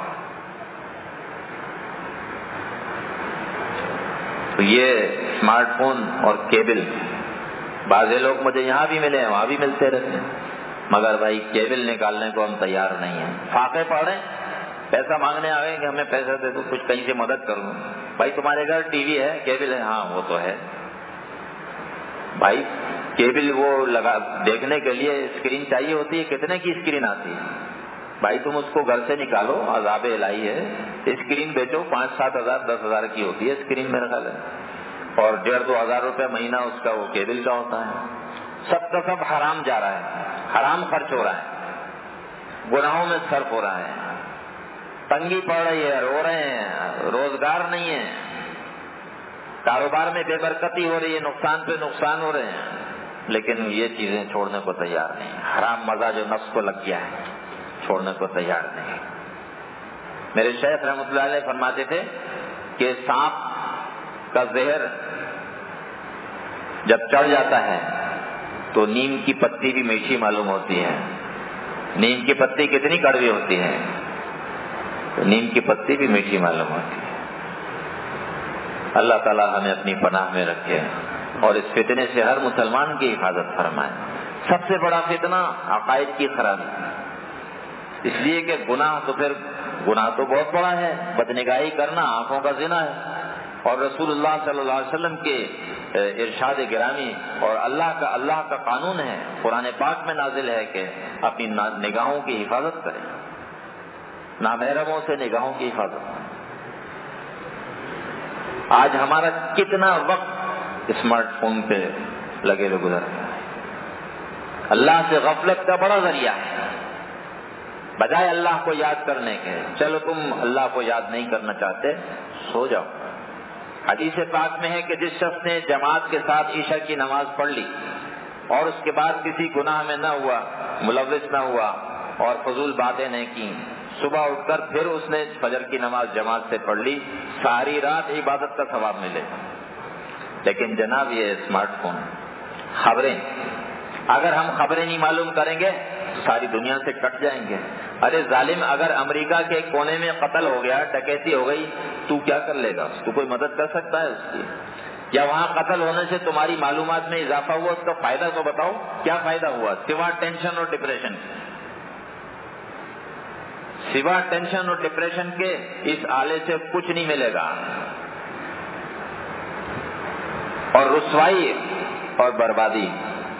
تو یہ اسمارٹ فون اور کیبل, بعض لوگ مجھے یہاں بھی ملے ہیں وہاں بھی ملتے رہتے ہیں, مگر بھائی کیبل نکالنے کو ہم تیار نہیں ہیں. فاقے پڑھیں, پیسہ مانگنے آئے کہ ہمیں پیسہ دے دو, کچھ کہیں سے مدد کروں. بھائی تمہارے گھر ٹی وی ہے, کیبل ہے؟ ہاں وہ تو ہے. بھائی کیبل وہ لگا دیکھنے کے لیے اسکرین چاہیے ہوتی ہے, کتنے کی اسکرین آتی ہے؟ بھائی تم اس کو گھر سے نکالو, عذاب الہی ہے. اسکرین بیچو, 5-7 ہزار 10 ہزار کی ہوتی ہے اسکرین میرے خیال ہے, اور 1,500-2 ہزار روپے مہینہ اس کا وہ کیبل کا ہوتا ہے. سب کا سب حرام جا رہا ہے, حرام خرچ ہو رہا ہے, گناہوں میں صرف ہو رہا ہے. تنگی پڑ رہی ہے, رو رہے ہیں, روزگار نہیں ہے, کاروبار میں بے برکتی ہو رہی ہے, نقصان پہ نقصان ہو رہے ہیں, لیکن یہ چیزیں چھوڑنے کو تیار نہیں. حرام مزہ جو نفس کو لگ گیا ہے چھوڑنے کو تیار نہیں. میرے شیخ رحمۃ اللہ علیہ فرماتے تھے کہ سانپ کا زہر جب چڑھ جاتا ہے تو نیم کی پتی بھی میٹھی معلوم ہوتی ہے. نیم کی پتی کتنی کڑوی ہوتی ہے, تو نیم کی پتی بھی میٹھی معلوم ہوتی ہے. اللہ تعالی ہمیں اپنی پناہ میں رکھے اور اس فتنے سے ہر مسلمان کی حفاظت فرمائے. سب سے بڑا فتنہ عقائد کی خرابی, اس لیے کہ گناہ تو بہت بڑا ہے. بدنگاہی کرنا آنکھوں کا زنا ہے, اور رسول اللہ صلی اللہ علیہ وسلم کے ارشاد گرامی اور اللہ کا قانون ہے, قرآن پاک میں نازل ہے کہ اپنی نگاہوں کی حفاظت کریں, نامحرموں سے نگاہوں کی حفاظت. آج ہمارا کتنا وقت اسمارٹ فون پہ لگے ہوئے گزر رہا ہے. اللہ سے غفلت کا بڑا ذریعہ ہے, بجائے اللہ کو یاد کرنے کے. چلو تم اللہ کو یاد نہیں کرنا چاہتے, سو جاؤ. حدیث پاک میں ہے کہ جس شخص نے جماعت کے ساتھ عشاء کی نماز پڑھ لی اور اس کے بعد کسی گناہ میں نہ ہوا, ملوث نہ ہوا اور فضول باتیں نہیں کی, صبح اٹھ کر پھر اس نے فجر کی نماز جماعت سے پڑھ لی, ساری رات عبادت کا ثواب ملے. لیکن جناب یہ اسمارٹ فون, خبریں, اگر ہم خبریں نہیں معلوم کریں گے تو ساری دنیا سے کٹ جائیں گے. ارے ظالم, اگر امریکہ کے کونے میں قتل ہو گیا, ڈکیتی ہو گئی, تو کیا کر لے گا؟ تو کوئی مدد کر سکتا ہے اس کی؟ یا وہاں قتل ہونے سے تمہاری معلومات میں اضافہ ہوا, اس کا فائدہ تو بتاؤ, کیا فائدہ ہوا سوا ٹینشن اور ڈپریشن؟ سوا ٹینشن اور ڈپریشن کے اس آلے سے کچھ نہیں ملے گا, اور رسوائی اور بربادی.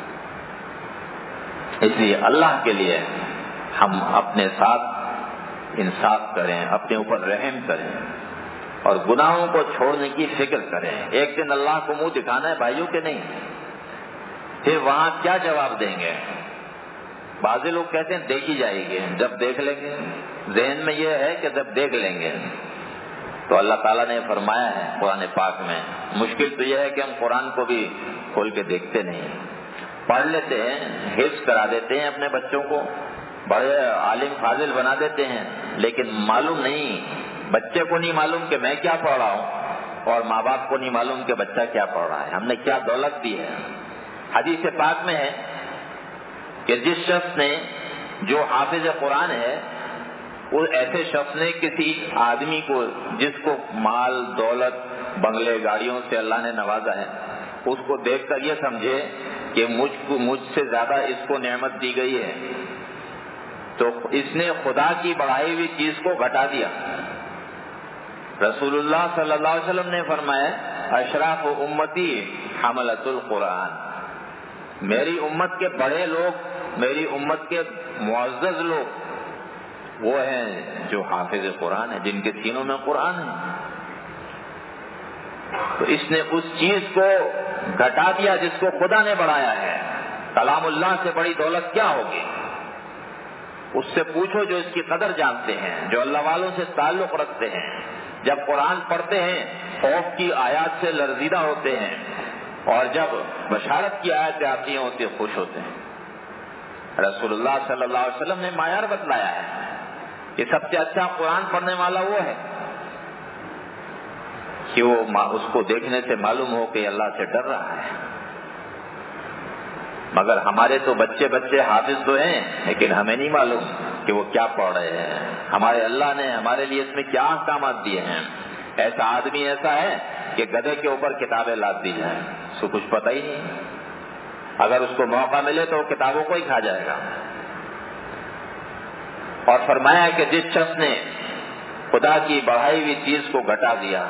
اس لیے اللہ کے لیے ہم اپنے ساتھ انصاف کریں, اپنے اوپر رحم کریں اور گناہوں کو چھوڑنے کی فکر کریں. ایک دن اللہ کو منہ دکھانا ہے بھائیوں کے نہیں, پھر وہاں کیا جواب دیں گے؟ بعض لوگ کہتے ہیں دیکھی جائے گی, جب دیکھ لیں گے. ذہن میں یہ ہے کہ جب دیکھ لیں گے. تو اللہ تعالیٰ نے فرمایا ہے قرآن پاک میں, مشکل تو یہ ہے کہ ہم قرآن کو بھی کھول کے دیکھتے نہیں, پڑھ لیتے ہیں, حفظ کرا دیتے ہیں اپنے بچوں کو, بڑے عالم فاضل بنا دیتے ہیں, لیکن معلوم نہیں, بچے کو نہیں معلوم کہ میں کیا پڑھ رہا ہوں, اور ماں باپ کو نہیں معلوم کہ بچہ کیا پڑھ رہا ہے, ہم نے کیا دولت دی ہے. حدیث پاک میں ہے کہ جس شخص نے, جو حافظ قرآن ہے, وہ ایسے شخص نے کسی آدمی کو جس کو مال دولت بنگلے گاڑیوں سے اللہ نے نوازا ہے, اس کو دیکھ کر یہ سمجھے کہ مجھ سے زیادہ اس کو نعمت دی گئی ہے, تو اس نے خدا کی بڑھائی ہوئی چیز کو گھٹا دیا. رسول اللہ صلی اللہ علیہ وسلم نے فرمایا اشراف امتی حملۃ القرآن، میری امت کے بڑے لوگ، میری امت کے معزز لوگ وہ ہیں جو حافظ قرآن ہیں، جن کے سینوں میں قرآن ہے۔ تو اس نے اس چیز کو گھٹا دیا جس کو خدا نے بڑھایا ہے۔ کلام اللہ سے بڑی دولت کیا ہوگی؟ اس سے پوچھو جو اس کی قدر جانتے ہیں، جو اللہ والوں سے تعلق رکھتے ہیں، جب قرآن پڑھتے ہیں خوف کی آیات سے لرزیدہ ہوتے ہیں، اور جب بشارت کی آیتیں آتی ہیں ہوتے خوش ہوتے ہیں۔ رسول اللہ صلی اللہ علیہ وسلم نے معیار بتلایا ہے کہ سب سے اچھا قرآن پڑھنے والا وہ ہے کہ وہ اس کو دیکھنے سے معلوم ہو کہ اللہ سے ڈر رہا ہے۔ مگر ہمارے تو بچے حافظ تو ہیں، لیکن ہمیں نہیں معلوم کہ وہ کیا پڑھ رہے ہیں۔ ہمارے اللہ نے ہمارے لیے اس میں کیا احکامات دیے ہیں۔ ایسا آدمی ایسا ہے کہ گدھے کے اوپر کتابیں لاد دی جائیں، اس کو کچھ پتہ ہی نہیں، اگر اس کو موقع ملے تو وہ کتابوں کو ہی کھا جائے گا۔ اور فرمایا کہ جس شخص نے خدا کی بڑھائی ہوئی چیز کو گھٹا دیا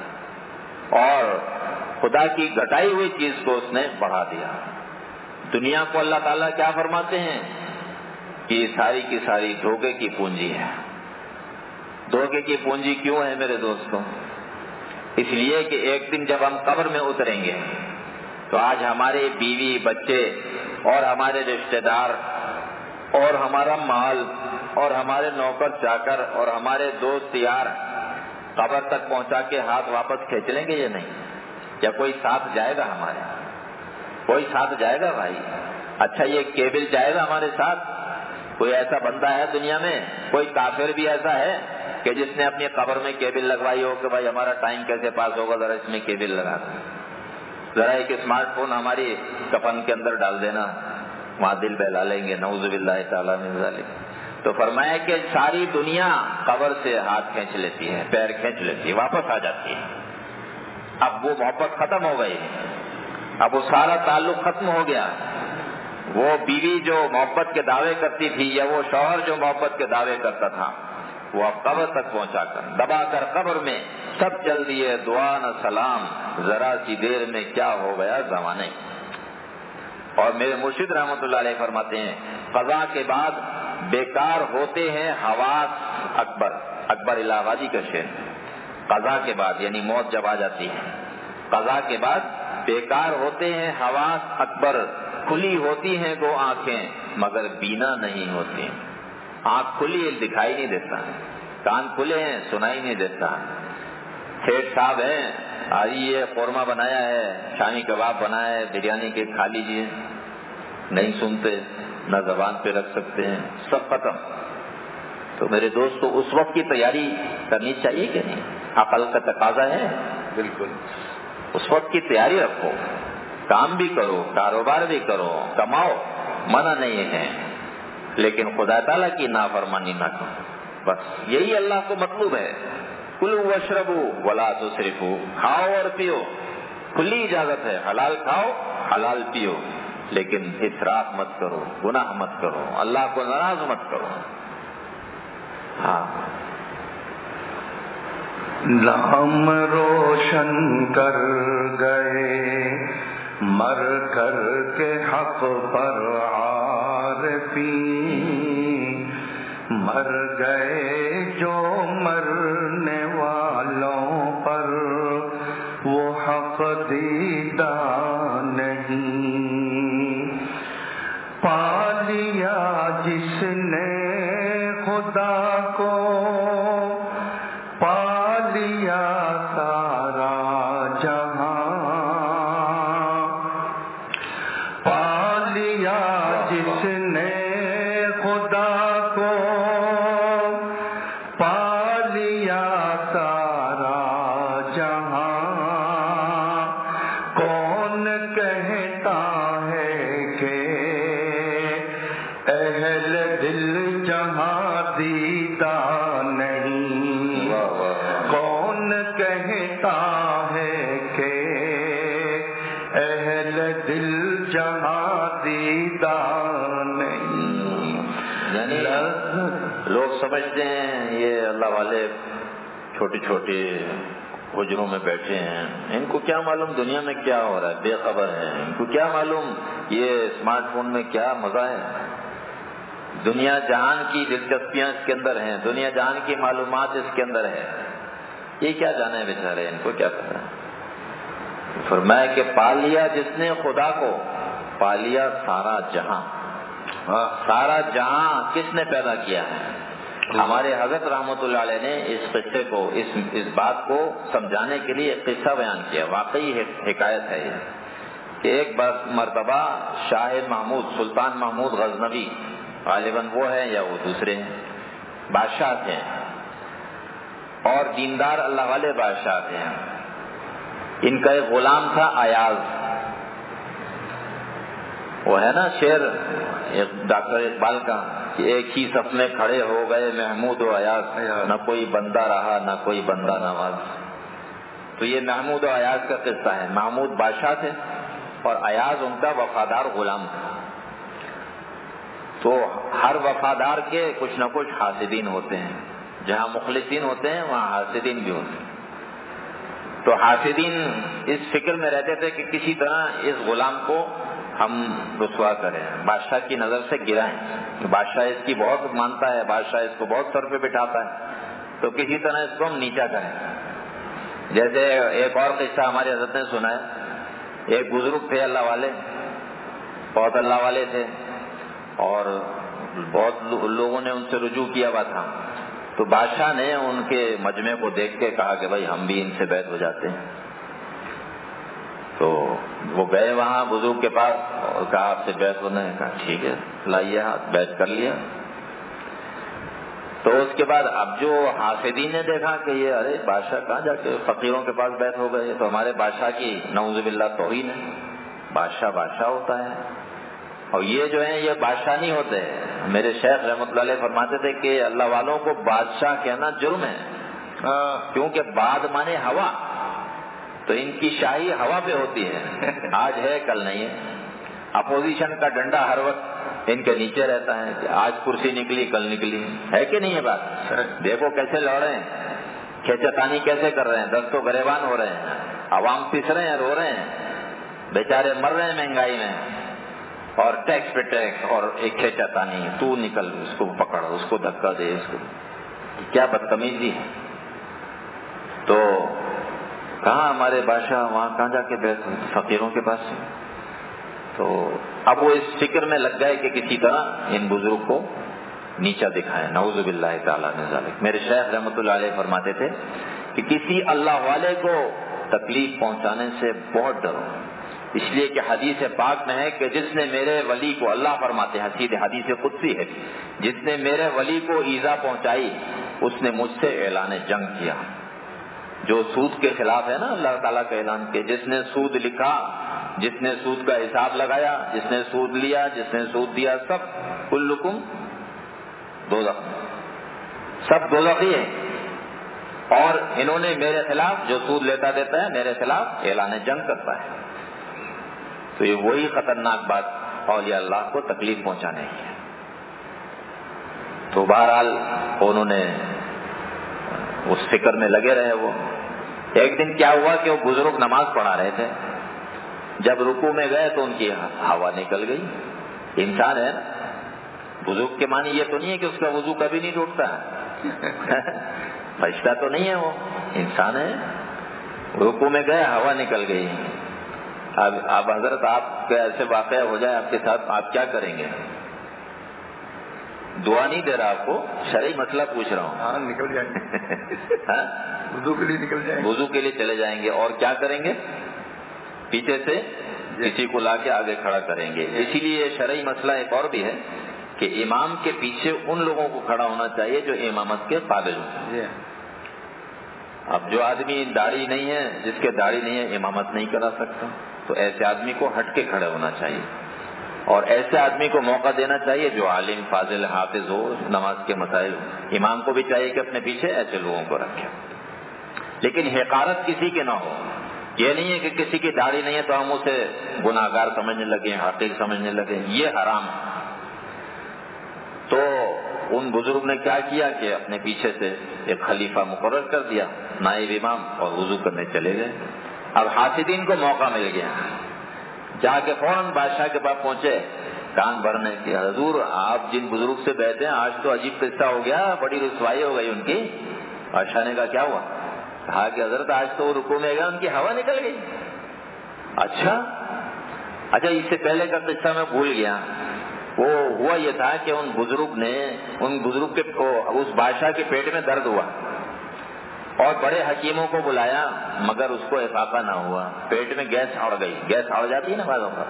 اور خدا کی گھٹائی ہوئی چیز کو اس نے بڑھا دیا۔ دنیا کو اللہ تعالیٰ کیا فرماتے ہیں کہ یہ ساری کی ساری دھوکے کی پونجی ہے۔ دھوکے کی پونجی کیوں ہے میرے دوستوں؟ اس لیے کہ ایک دن جب ہم قبر میں اتریں گے تو آج ہمارے بیوی بچے اور ہمارے رشتہ دار اور ہمارا مال اور ہمارے نوکر چاکر اور ہمارے دوست یار قبر تک پہنچا کے ہاتھ واپس کھینچ لیں گے یا نہیں؟ یا کوئی ساتھ جائے گا ہمارے؟ کوئی ساتھ جائے گا بھائی؟ اچھا یہ کیبل جائے گا ہمارے ساتھ؟ کوئی ایسا بندہ ہے دنیا میں، کوئی کافر بھی ایسا ہے کہ جس نے اپنی قبر میں کیبل لگوائی ہو کہ بھائی ہمارا ٹائم کیسے پاس ہوگا، ذرا اس میں کیبل لگا دیں، ذرا ایک اسمارٹ فون ہماری کفن کے اندر ڈال دینا، وہاں دل بہلا لیں گے، نعوذ باللہ تعالیٰ من ذالک۔ تو فرمایا کہ ساری دنیا قبر سے ہاتھ کھینچ لیتی ہے، پیر کھینچ لیتی ہے، واپس آ جاتی ہے۔ اب وہ محبت ختم ہو گئی، اب وہ سارا تعلق ختم ہو گیا۔ وہ بیوی جو محبت کے دعوے کرتی تھی یا وہ شوہر جو محبت کے دعوے کرتا تھا، وہ اب قبر تک پہنچا کر دبا کر قبر میں سب چل دیے، دعا نہ سلام، ذرا سی دیر میں کیا ہو گیا زمانے۔ اور میرے مرشد رحمۃ اللہ علیہ فرماتے ہیں قضا کے بعد بیکار ہوتے ہیں حواس اکبر، اکبر الہ آبادی کا شعر۔ قضا کے بعد یعنی موت جب آ جاتی ہے، قضا کے بعد بیکار ہوتے ہیں حواس اکبر، کھلی ہوتی ہیں گو آنکھیں مگر بینا نہیں ہوتی۔ آنکھ کھلی ہے دکھائی نہیں دیتا، کان کھلے ہیں سنائی نہیں دیتا۔ سیٹھ صاحب ہیں، آج یہ قورمہ بنایا ہے، شامی کباب بنایا ہے، بریانی کے کھا لیجیے، نہیں سنتے، نہ زبان پہ رکھ سکتے ہیں، سب ختم۔ تو میرے دوستو اس وقت کی تیاری کرنی چاہیے کہ نہیں؟ عقل کا تقاضا ہے، بالکل اس وقت کی تیاری رکھو، کام بھی کرو، کاروبار بھی کرو، کماؤ، منع نہیں ہے، لیکن خدا تعالیٰ کی نافرمانی نہ کرو۔ بس یہی اللہ کو مطلوب ہے۔ کلوا واشربوا ولا تسرفوا، کھاؤ اور پیو، کھلی اجازت ہے، حلال کھاؤ حلال پیو، لیکن اسراف مت کرو، گناہ مت کرو، اللہ کو ناراض مت کرو۔ ہاں نام روشن کر گئے مر کر کے حق پر عارفی، مر گئے جو مرنے والوں پر وہ حق دیدہ نہیں، پا لیا جس نے خدا کو، پا لیا سارا جہاں، پا لیا جس نے خدا کو، پا لیا سارا جہاں، کون کہتا ہے کہ اہل دل جہاں دیدہ نہیں، کون کہتا ہے کہ اہل دل جہاں دیدہ نہیں۔ یعنی لوگ سمجھتے ہیں یہ اللہ والے چھوٹے چھوٹے حجروں میں بیٹھے ہیں، ان کو کیا معلوم دنیا میں کیا ہو رہا ہے، بے خبر ہیں، ان کو کیا معلوم یہ اسمارٹ فون میں کیا مزہ ہے، دنیا جہان کی دلچسپیاں اس کے اندر ہیں، دنیا جہان کی معلومات اس کے اندر ہے، یہ کیا جانے بیچارے، ان کو کیا پتا ہے۔ فرمایا کہ پا لیا جس نے خدا کو، پا لیا سارا جہاں۔ سارا جہاں کس نے پیدا کیا ہے؟ ہمارے حضرت رحمۃ اللہ علیہ نے اس قصے کو، اس بات کو سمجھانے کے لیے ایک قصہ بیان کیا، واقعی حکایت ہے یہ، کہ ایک مرتبہ شاہ محمود، سلطان محمود غزنوی، غالباً وہ ہے یا وہ دوسرے ہیں، بادشاہ تھے اور دیندار اللہ والے بادشاہ تھے۔ ان کا ایک غلام تھا ایاز، وہ ہے نا شعر ڈاکٹر اقبال کا کہ ایک ہی صف میں کھڑے ہو گئے محمود و ایاز، نہ کوئی بندہ رہا نہ کوئی بندہ نواز۔ تو یہ محمود و ایاز کا قصہ ہے۔ محمود بادشاہ تھے اور ایاز ان کا وفادار غلام تھا۔ تو ہر وفادار کے کچھ نہ کچھ حاسدین ہوتے ہیں، جہاں مخلصین ہوتے ہیں وہاں حاسدین بھی ہوتے ہیں۔ تو حاسدین اس فکر میں رہتے تھے کہ کسی طرح اس غلام کو ہم رسوا کریں، بادشاہ کی نظر سے گرائیں، بادشاہ اس کی بہت مانتا ہے، بادشاہ اس کو بہت سر پہ بٹھاتا ہے، تو کسی طرح اس کو ہم نیچا کریں۔ جیسے ایک اور قصہ ہمارے حضرت نے سنا ہے، ایک بزرگ تھے اللہ والے، بہت اللہ والے تھے اور بہت لوگوں نے ان سے رجوع کیا ہوا تھا، تو بادشاہ نے ان کے مجمع کو دیکھ کے کہا کہ بھائی ہم بھی ان سے بیعت ہو جاتے ہیں۔ تو وہ گئے وہاں بزرگ کے پاس اور کہا آپ سے بیعت ہونا ہے، کہا ٹھیک ہے لائیے ہاتھ، بیعت کر لیا۔ تو اس کے بعد اب جو حاسدین نے دیکھا کہ یہ ارے بادشاہ کہاں جا کے فقیروں کے پاس بیعت ہو گئے، تو ہمارے بادشاہ کی نعوذ باللہ توہین ہے، بادشاہ بادشاہ ہوتا ہے اور یہ جو ہیں یہ بادشاہ نہیں ہوتے۔ میرے شیخ رحمۃ اللہ علیہ فرماتے تھے کہ اللہ والوں کو بادشاہ کہنا جرم ہے، کیونکہ باد مانے ہوا، تو ان کی شاہی ہوا پہ ہوتی ہے، آج ہے کل نہیں ہے۔ اپوزیشن کا ڈنڈا ہر وقت ان کے نیچے رہتا ہے کہ آج کرسی نکلی کل نکلی، ہے کہ نہیں ہے بات؟ دیکھو کیسے لڑ رہے ہیں، کھینچا کیسے کر رہے ہیں، دست و گریبان ہو رہے ہیں، عوام پس رہے ہیں، رو رہے ہیں، بیچارے مر رہے ہیں مہنگائی میں، اور ٹیکس پہ ٹیکس اور ایک کھینچا تانی، تو نکل اس کو پکڑ، اس کو دھکا دے، اس کو کیا بدتمیزی ہے۔ تو کہاں ہمارے بادشاہ وہاں کہاں جا کے بیٹھ فقیروں کے پاس سے۔ تو اب وہ اس فکر میں لگ گئے کہ کسی طرح ان بزرگ کو نیچا دکھائیں، نعوذ باللہ تعالیٰ من ذالک۔ میرے شیخ رحمۃ اللہ علیہ فرماتے تھے کہ کسی اللہ والے کو تکلیف پہنچانے سے بہت ڈرو، اس لیے کہ حدیث پاک میں ہے کہ جس نے میرے ولی کو، اللہ فرماتے ہیں، حدیث قدسی ہے، جس نے میرے ولی کو ایذا پہنچائی اس نے مجھ سے اعلان جنگ کیا۔ جو سود کے خلاف ہے نا اللہ تعالیٰ کا اعلان، کہ جس نے سود لکھا، جس نے سود کا حساب لگایا، جس نے سود لیا، جس نے سود دیا، سب کلکم دوزخ، سب دوزخی ہے۔ اور انہوں نے میرے خلاف، جو سود لیتا دیتا ہے میرے خلاف اعلان جنگ کرتا ہے۔ تو یہ وہی خطرناک بات اولیاء اللہ کو تکلیف پہنچانے کی ہے۔ تو بہرحال انہوں نے اس فکر میں لگے رہے۔ وہ ایک دن کیا ہوا کہ وہ بزرگ نماز پڑھا رہے تھے، جب رکوع میں گئے تو ان کی ہوا نکل گئی۔ انسان ہے نا، بزرگ کے معنی یہ تو نہیں ہے کہ اس کا وضو کبھی نہیں ٹوٹتا ہے، فرشتہ تو نہیں ہے، وہ انسان ہے۔ رکوع میں گئے، ہوا نکل گئی۔ اب حضرت آپ کا ایسے واقعہ ہو جائے آپ کے ساتھ، آپ کیا کریں گے؟ دعا نہیں دے رہا آپ کو، شرعی مسئلہ پوچھ رہا ہوں۔ ہاں نکل جائیں گے، وضو کے لیے نکل جائیں گے، وضو کے لیے چلے جائیں گے، اور کیا کریں گے؟ پیچھے سے کسی کو لا کے آگے کھڑا کریں گے۔ اسی لیے شرعی مسئلہ ایک اور بھی ہے کہ امام کے پیچھے ان لوگوں کو کھڑا ہونا چاہیے جو امامت کے قابل ہوں۔ اب جو آدمی داڑھی نہیں ہے، جس کے داڑھی نہیں ہے، امامت نہیں کرا سکتا، تو ایسے آدمی کو ہٹ کے کھڑے ہونا چاہیے، اور ایسے آدمی کو موقع دینا چاہیے جو عالم فاضل حافظ ہو، نماز کے مسائل ہو۔ امام کو بھی چاہیے کہ اپنے پیچھے ایسے لوگوں کو رکھے، لیکن حقارت کسی کے نہ ہو۔ یہ نہیں ہے کہ کسی کی داڑھی نہیں ہے تو ہم اسے گناہگار سمجھنے لگے، حقیر سمجھنے لگے، یہ حرام ہے۔ تو ان بزرگ نے کیا کیا کہ اپنے پیچھے سے ایک خلیفہ مقرر کر دیا، نائب امام، اور وضو کرنے چلے گئے۔ اب حاسدین کو موقع مل گیا، جا کے فوراً بادشاہ کے پاس پہنچے کان بھرنے کی، حضور آپ جن بزرگ سے بیٹھے ہیں آج تو عجیب قصہ ہو گیا، بڑی رسوائی ہو گئی ان کی۔ بادشاہ نے کہا کیا ہوا؟ کہا کہ حضرت آج تو وہ رکوع میں گیا ان کی ہوا نکل گئی۔ اچھا اس سے پہلے کا قصہ میں بھول گیا۔ وہ ہوا یہ تھا کہ ان بزرگ کے اس بادشاہ کے پیٹ میں درد ہوا اور بڑے حکیموں کو بلایا مگر اس کو افاقہ نہ ہوا، پیٹ میں گیس اڑ گئی، گیس اڑ جاتی ہے نا بعضوں کا۔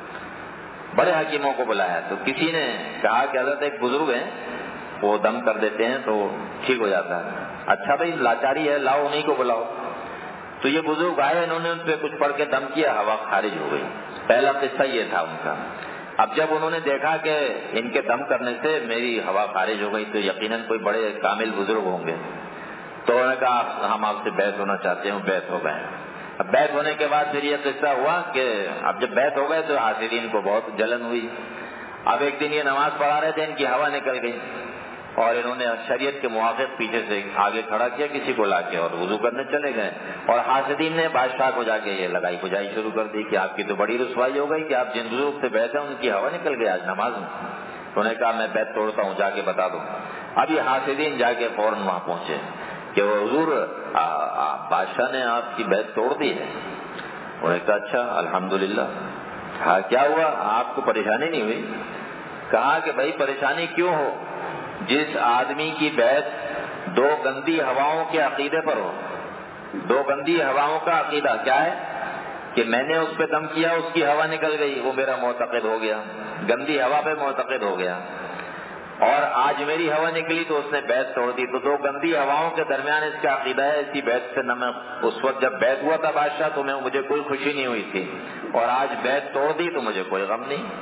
بڑے حکیموں کو بلایا تو کسی نے کہا کہ حضرت ایک بزرگ ہیں وہ دم کر دیتے ہیں تو ٹھیک ہو جاتا ہے۔ اچھا بھائی لاچاری ہے، لاؤ انہیں کو بلاؤ۔ تو یہ بزرگ آئے، انہوں نے ان پہ کچھ پڑھ کے دم کیا، ہوا خارج ہو گئی۔ پہلا قصہ یہ تھا ان کا۔ اب جب انہوں نے دیکھا کہ ان کے دم کرنے سے میری ہوا خارج ہو گئی تو یقیناً کوئی بڑے کامل بزرگ ہوں گے، تو انہوں نے کہا ہم آپ سے بیعت ہونا چاہتے ہیں، بیعت ہو گئے۔ اب بیعت ہونے کے بعد پھر یہ قصہ ہوا کہ اب جب بیعت ہو گئے تو حاسدین کو بہت جلن ہوئی۔ اب ایک دن یہ نماز پڑھا رہے تھے، ان کی ہوا نکل گئی اور انہوں نے شریعت کے موافق پیچھے سے آگے کھڑا کیا کسی کو لا کے اور وضو کرنے چلے گئے، اور حاسدین نے بادشاہ کو جا کے یہ لگائی بجائی شروع کر دی کہ آپ کی تو بڑی رسوائی ہو گئی کہ آپ جن بزرگ سے بیٹھے ہیں ان کی ہوا نکل گئی آج نماز میں۔ انہوں نے کہا میں بیعت توڑتا ہوں، جا کے بتا دو۔ اب یہ حاسدین جا کے فوراً وہاں پہنچے کہ حضور بادشاہ نے آپ کی بیعت توڑ دی ہے۔ انہوں نے کہا اچھا الحمدللہ۔ کہا کیا ہوا، آپ کو پریشانی نہیں ہوئی؟ کہا کہ بھائی پریشانی کیوں ہو، جس آدمی کی بیعت دو گندی ہواؤں کے عقیدے پر ہو۔ دو گندی ہواؤں کا عقیدہ کیا ہے کہ میں نے اس پہ دم کیا، اس کی ہوا نکل گئی، وہ میرا معتقد ہو گیا، گندی ہوا پہ معتقد ہو گیا، اور آج میری ہوا نکلی تو اس نے بیعت توڑ دی۔ تو دو گندی ہواؤں کے درمیان اس کا عقیدہ ہے، اسی بیعت سے نہ میں اس وقت جب بیعت ہوا تھا بادشاہ تو مجھے کوئی خوشی نہیں ہوئی تھی، اور آج بیعت توڑ دی تو مجھے کوئی غم نہیں۔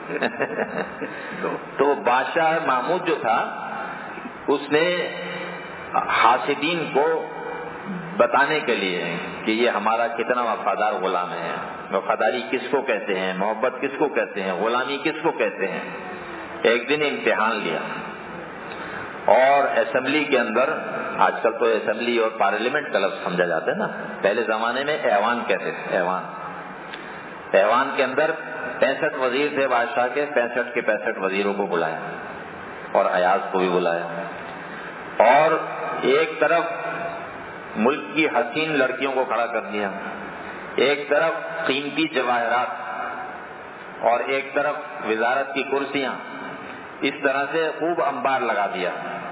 تو بادشاہ محمود جو تھا اس نے حاسدین کو بتانے کے لیے کہ یہ ہمارا کتنا وفادار غلام ہے، وفاداری کس کو کہتے ہیں، محبت کس کو کہتے ہیں، غلامی کس کو کہتے ہیں، ایک دن امتحان لیا اور اسمبلی کے اندر، آج کل تو اسمبلی اور پارلیمنٹ کا لفظ سمجھا جاتا ہے نا، پہلے زمانے میں ایوان کہتے تھے۔ ایوان کے اندر 65 وزیر تھے بادشاہ کے، 65 کے 65 وزیروں کو بلایا اور ایاز کو بھی بلایا، اور ایک طرف ملک کی حسین لڑکیوں کو کھڑا کر دیا، ایک طرف قیمتی جواہرات اور ایک طرف وزارت کی کرسیاں، اس طرح سے خوب انبار لگا دیا۔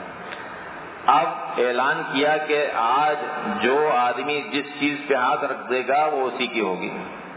اب اعلان کیا کہ آج جو آدمی جس چیز پہ ہاتھ رکھ دے گا وہ اسی کی ہوگی۔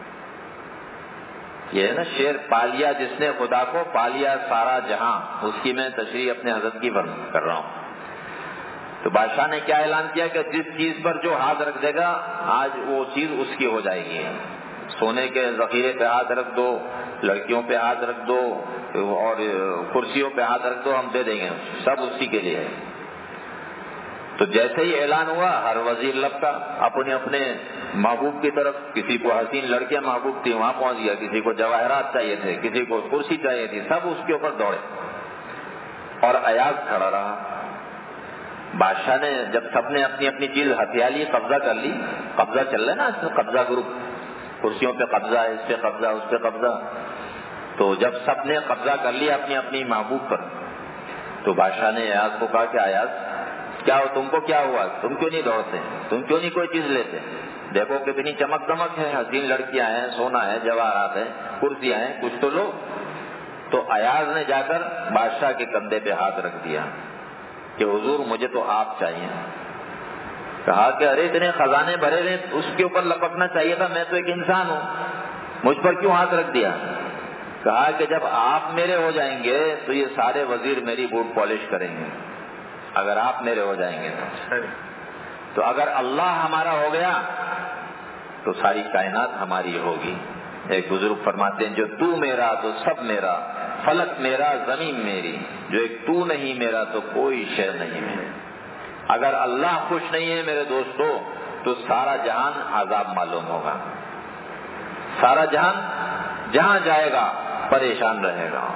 یہ ہے نا شعر، پالیا جس نے خدا کو، پالیا سارا جہاں، اس کی میں تشریح اپنے حضرت کی کر رہا ہوں۔ تو بادشاہ نے کیا اعلان کیا کہ جس چیز پر جو ہاتھ رکھ دے گا آج وہ چیز اس کی ہو جائے گی۔ سونے کے ذخیرے پہ ہاتھ رکھ دو، لڑکیوں پہ ہاتھ رکھ دو اور کرسیوں پہ ہاتھ رکھ دو، ہم دے دیں گے، سب اسی کے لیے ہے۔ تو جیسے ہی اعلان ہوا ہر وزیر لپکا اپنے اپنے محبوب کی طرف، کسی کو حسین لڑکیاں محبوب تھی وہاں پہنچ گیا، کسی کو جواہرات چاہیے تھے، کسی کو کرسی چاہیے تھی، سب اس کے اوپر دوڑے اور ایاز کھڑا رہا۔ بادشاہ نے جب سب نے اپنی اپنی چیز ہتھیا لی، قبضہ کر لی، قبضہ چل رہا ہے نا، قبضہ گروپ، کرسیوں پہ قبضہ، اس پہ قبضہ، اس پہ قبضہ، تو جب سب نے قبضہ کر لیا اپنی اپنی محبوب پر، تو بادشاہ نے ایاز کو کہا کہ ایاز کیا ہو، تم کو کیا ہوا، تم کیوں نہیں دوڑتے، تم کیوں نہیں کوئی چیز لیتے، دیکھو کتنی چمک دمک ہے، حسین لڑکیاں ہیں، سونا ہے، جواہرات ہیں، کرسیاں ہیں، کچھ تو لو۔ تو ایاز نے جا کر بادشاہ کے کندھے پہ ہاتھ رکھ دیا کہ حضور مجھے تو آپ چاہیے۔ کہا کہ ارے اتنے خزانے بھرے رہے، اس کے اوپر لپکنا چاہیے تھا، میں تو ایک انسان ہوں، مجھ پر کیوں ہاتھ رکھ دیا؟ کہا کہ جب آپ میرے ہو جائیں گے تو یہ سارے وزیر میری بوٹ پالش کریں گے، اگر آپ میرے ہو جائیں گے تو اگر اللہ ہمارا ہو گیا تو ساری کائنات ہماری ہوگی۔ ایک بزرگ فرماتے ہیں جو تو میرا تو سب میرا، فلک میرا زمین میری، جو ایک تو نہیں میرا تو کوئی شے نہیں میرا۔ اگر اللہ خوش نہیں ہے میرے دوستو تو سارا جہان عذاب معلوم ہوگا، سارا جہان جہاں جائے گا پریشان رہے گا۔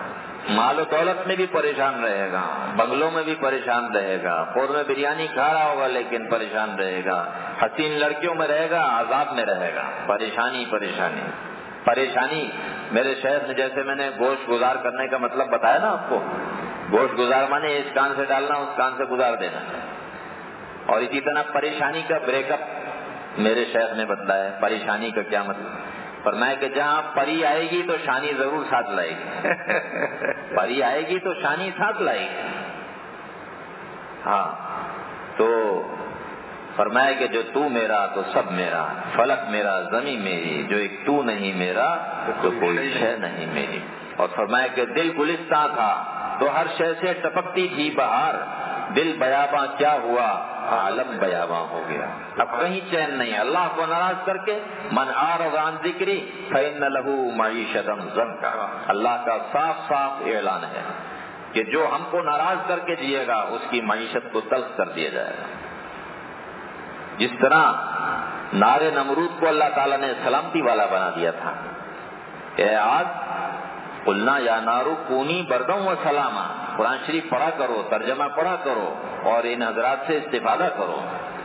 مال و دولت میں بھی پریشان رہے گا، بنگلوں میں بھی پریشان رہے گا، قورمے بریانی کھا رہا ہوگا لیکن پریشان رہے گا، حسین لڑکیوں میں رہے گا، عذاب میں رہے گا، پریشانی پریشانی پریشانی۔ میرے شیخ نے جیسے میں نے گوشت گزار کرنے کا مطلب بتایا نا آپ کو، گوشت گزار مانے اس کان سے ڈالنا اس کان سے گزار دینا، اور اسی طرح پریشانی کا بریک اپ میرے شیخ نے بتلایا۔ پریشانی کا کیا مطلب؟ فرمایا کہ جہاں پری آئے گی تو شانی ضرور ساتھ لائے گی، پری آئے گی تو شانی ساتھ لائے گی۔ ہاں تو فرمایا کہ جو تو میرا تو سب میرا، فلک میرا زمین میری، جو ایک تو نہیں میرا تو کوئی شے نہیں میری۔ اور فرمایا کہ دل گلستاں تھا تو ہر شے سے ٹپکتی تھی بہار، دل بیاباں کیا ہوا عالم بیاباں ہو گیا، اب کہیں چین نہیں۔ اللہ کو ناراض کر کے من اعرض عن ذکری فإن له معیشۃ ضنکا، اللہ کا صاف صاف اعلان ہے کہ جو ہم کو ناراض کر کے جیے گا اس کی معیشت کو تلخ کر دیا جائے گا۔ جس طرح نار نمرود کو اللہ تعالیٰ نے سلامتی والا بنا دیا تھا، اے آگ قلنا یا نارو کونی بردوں و سلاما، قرآن شریف پڑھا کرو، ترجمہ پڑھا کرو اور ان حضرات سے استفادہ کرو،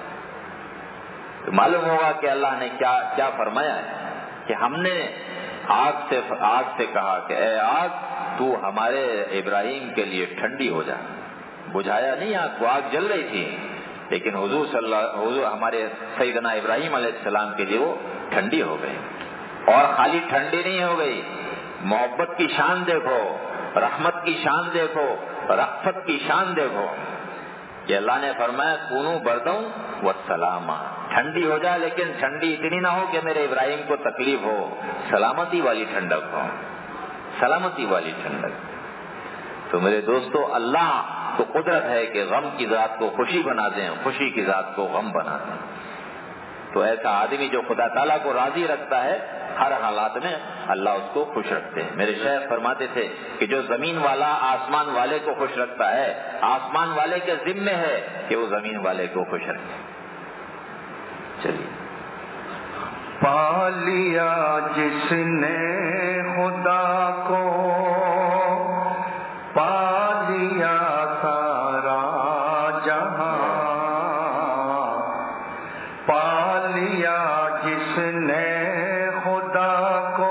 تو معلوم ہوگا کہ اللہ نے کیا فرمایا ہے کہ ہم نے آگ سے کہا کہ اے آگ تو ہمارے ابراہیم کے لیے ٹھنڈی ہو جا۔ بجھایا نہیں آگ کو، آگ جل رہی تھی لیکن حضور ہمارے سیدنا ابراہیم علیہ السلام کے لیے وہ ٹھنڈی ہو گئی، اور خالی ٹھنڈی نہیں ہو گئی، محبت کی شان دیکھو، رحمت کی شان دیکھو، رأفت کی شان دیکھو کہ اللہ نے فرمایا کونو بردوں والسلاما، ٹھنڈی ہو جائے لیکن ٹھنڈی اتنی نہ ہو کہ میرے ابراہیم کو تکلیف ہو، سلامتی والی ٹھنڈک ہو، سلامتی والی ٹھنڈک۔ تو میرے دوستو اللہ کو قدرت ہے کہ غم کی ذات کو خوشی بنا دیں، خوشی کی ذات کو غم بنا دیں۔ تو ایسا آدمی جو خدا تعالیٰ کو راضی رکھتا ہے ہر حالات میں اللہ اس کو خوش رکھتے ہیں۔ میرے شیخ فرماتے تھے کہ جو زمین والا آسمان والے کو خوش رکھتا ہے، آسمان والے کے ذمے ہے کہ وہ زمین والے کو خوش رکھے۔ چلیے۔ پا لیا جس نے خدا کو، پا لیا سارا جہاں، پا لیا جس نے خدا کو،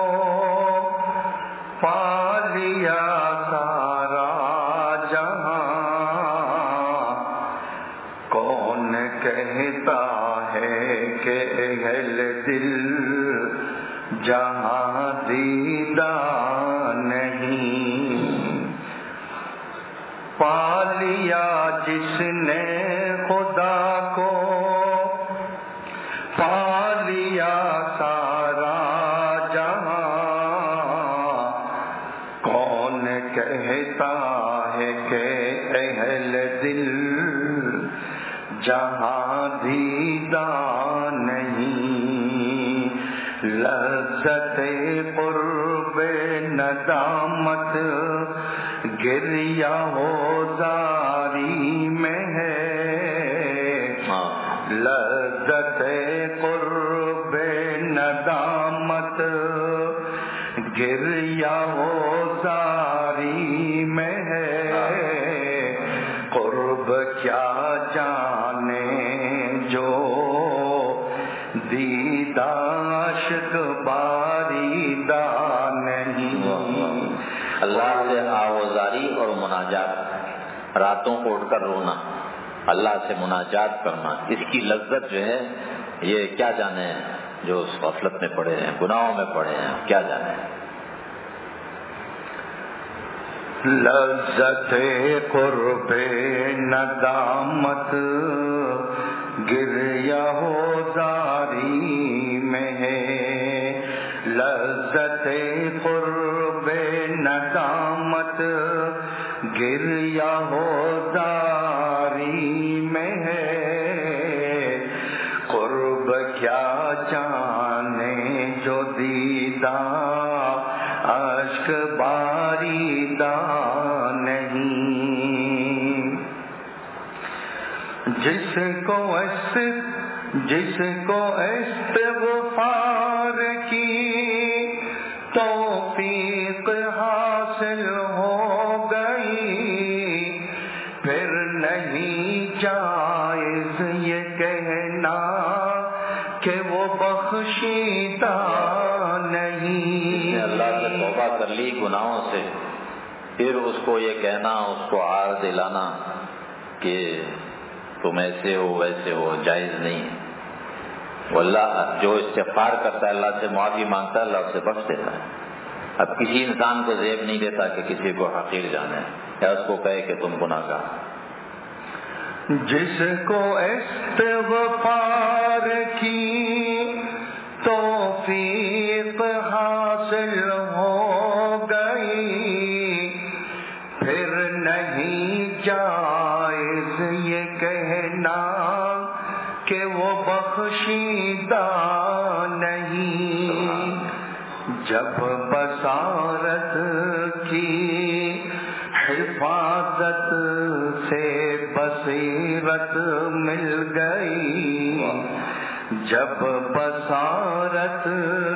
پا لیا سارا جہاں، کون کہتا ہے کہ اہل دل جہاں دیدہ نہیں، پا لیا جس نے خدا کو، پا لیا سارا جہاں، کون کہتا ہے کہ اہل دل جہاں دیدہ نہیں، لذت قرب ندامت گریہ ہو زاری میں ہے، لذت قرب ندامت گریہ ہو زاری میں ہے، قرب کیا جانے جو دیدہ عشق باریدہ نہیں۔ اللہ سے آوازاری اور مناجات، راتوں کو اٹھ کر رونا، اللہ سے مناجات کرنا، اس کی لذت جو ہے یہ کیا جانے جو اس غفلت میں پڑے ہیں، گناہوں میں پڑے ہیں، کیا جانے۔ لذت قرب ندامت گریہ ہو زاری میں ہے، لذت قرب ندامت گریہ ہو زاری میں ہے، قرب کیا جانے جو دیدہ اشک باریدہ نہیں، جس کو استغفار کی توفیق حاصل ہو پوشیدہ نہیں. اللہ سے توبہ کر لی گناہوں سے، پھر اس کو یہ کہنا، اس کو عار دلانا کہ تم ایسے ہو ویسے ہو، جائز نہیں ہے. واللہ جو استغفار کرتا ہے، اللہ سے معافی مانگتا ہے، اللہ اسے بخش دیتا ہے. اب کسی انسان کو زیب نہیں دیتا کہ کسی کو حقیر جانے یا اس کو کہے کہ تم گناہ گار. جس کو استغفار کی توفیق حاصل ہو گئی، پھر نہیں جائز یہ کہنا کہ وہ بخشیدہ نہیں. جب بصارت کی حفاظت سے بصیرت مل گئی، جب بصارت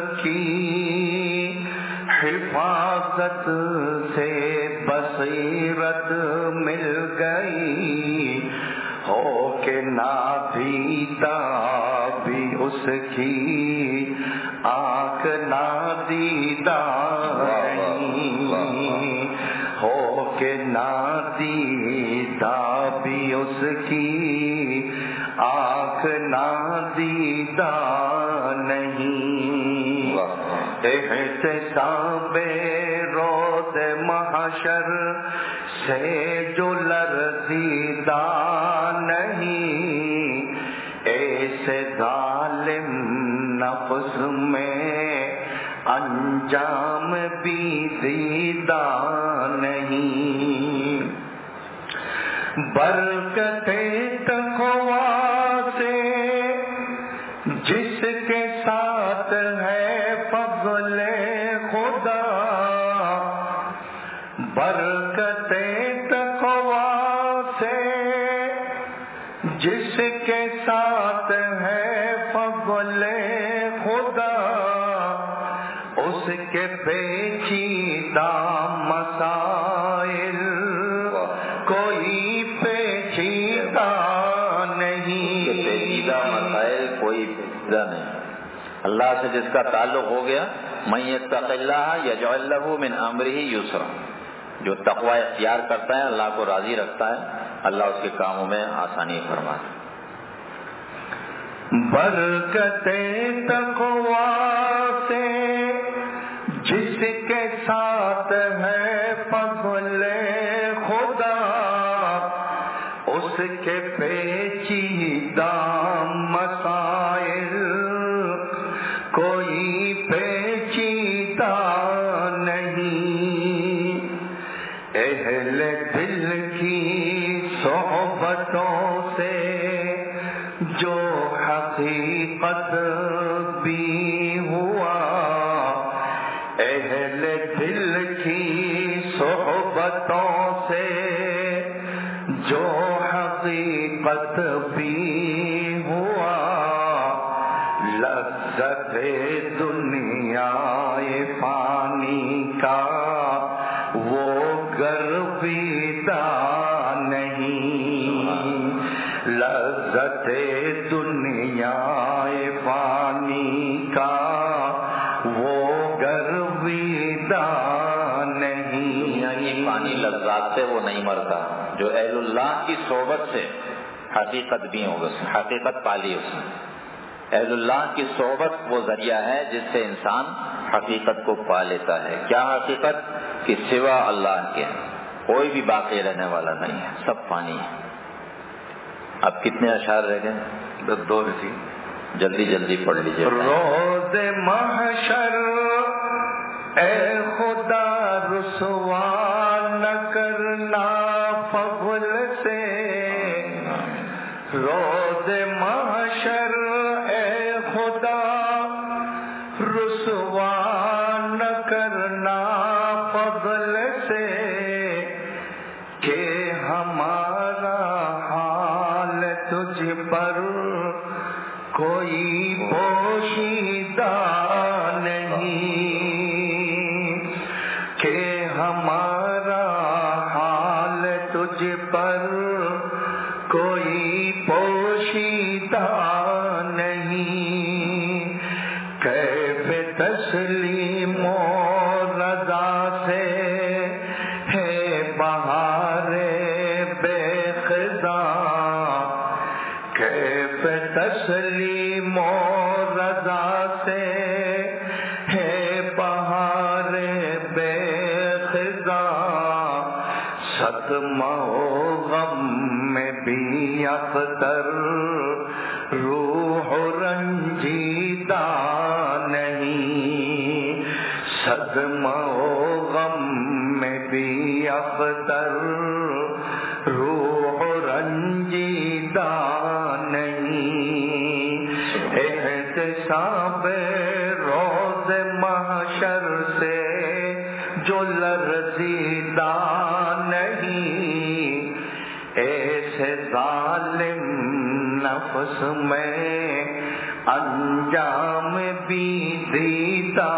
کی حفاظت سے بصیرت مل گئی، ہو کے نادیدہ بھی اس کی آنکھ نادیدہ نہیں، ہو کے نادیدہ بھی اس کی آنکھ نادیدہ نہیں. احتساب روز محشر سے جو لرزیدہ نہیں، ایسے ظالم نفس میں انجام بھی دیدہ نہیں. برکت تقویٰ سے جس کے ساتھ ہے فضل خدا، برکت تقویٰ سے جس کے ساتھ ہے فضل خدا، اس کے پیچیدہ مسائل کوئی پیچیدہ نہیں. پیچیدہ مسائل کوئی پیچیدہ نہیں. اللہ سے جس کا تعلق ہو گیا، من یتق اللہ یجعل لہ من امرہ یسرا، جو تقوی اختیار کرتا ہے اللہ کو راضی رکھتا ہے، اللہ اس کے کاموں میں آسانی فرماتا ہے. برکت تقویٰ سے جس کے ساتھ ہے فضل خدا، اس کے پیچیدہ مسائل کوئی پیچیدہ نہیں. اہل دل کی صحبتوں سے جو حقیقت بھی ہوا، اہل دل کی صحبتوں سے جو حقیقت بھی ہوا، لذت دنیا فانی کا وہ گرویدہ نہیں، لذت دنیا فانی کا وہ گرویدہ نہیں. دنیا کی فانی لذات سے وہ نہیں مرتا. جو اہل اللہ کی صحبت سے حقیقت بھی ہوگا، حقیقت پالی اس نے. اہل اللہ کی صحبت وہ ذریعہ ہے جس سے انسان حقیقت کو پا لیتا ہے. کیا حقیقت؟ کہ سوا اللہ کے کوئی بھی باقی رہنے والا نہیں ہے، سب فانی ہے. اب کتنے اشعار رہ گئے؟ 2 اسی جلدی جلدی پڑھ لیجیے. روز محشر اے خدا رسوا نہ کرنا فضل سے، روز محشر اے خدا رسوا نہ کرنا فضل سے، کہ ہمارا حال تجھ پر کوئی پوشیدہ نہیں، کہ ہمارا حال تجھ پر کوئی پوشیدہ نہیں. تسلیم و رضا سے ہے بہار بے خزاں، کیف تسلیم و رضا سے ہے بہار بے خزاں، صدمہ و غم میں بھی اختر روح رنجیدہ نہیں، صدمہ و غم میں بھی اختر روح رنجیدہ نہیں، احتساب روز محشر سے جو لرزیدہ نہیں، ایسے ظالم نفس میں انجام بھی دیتا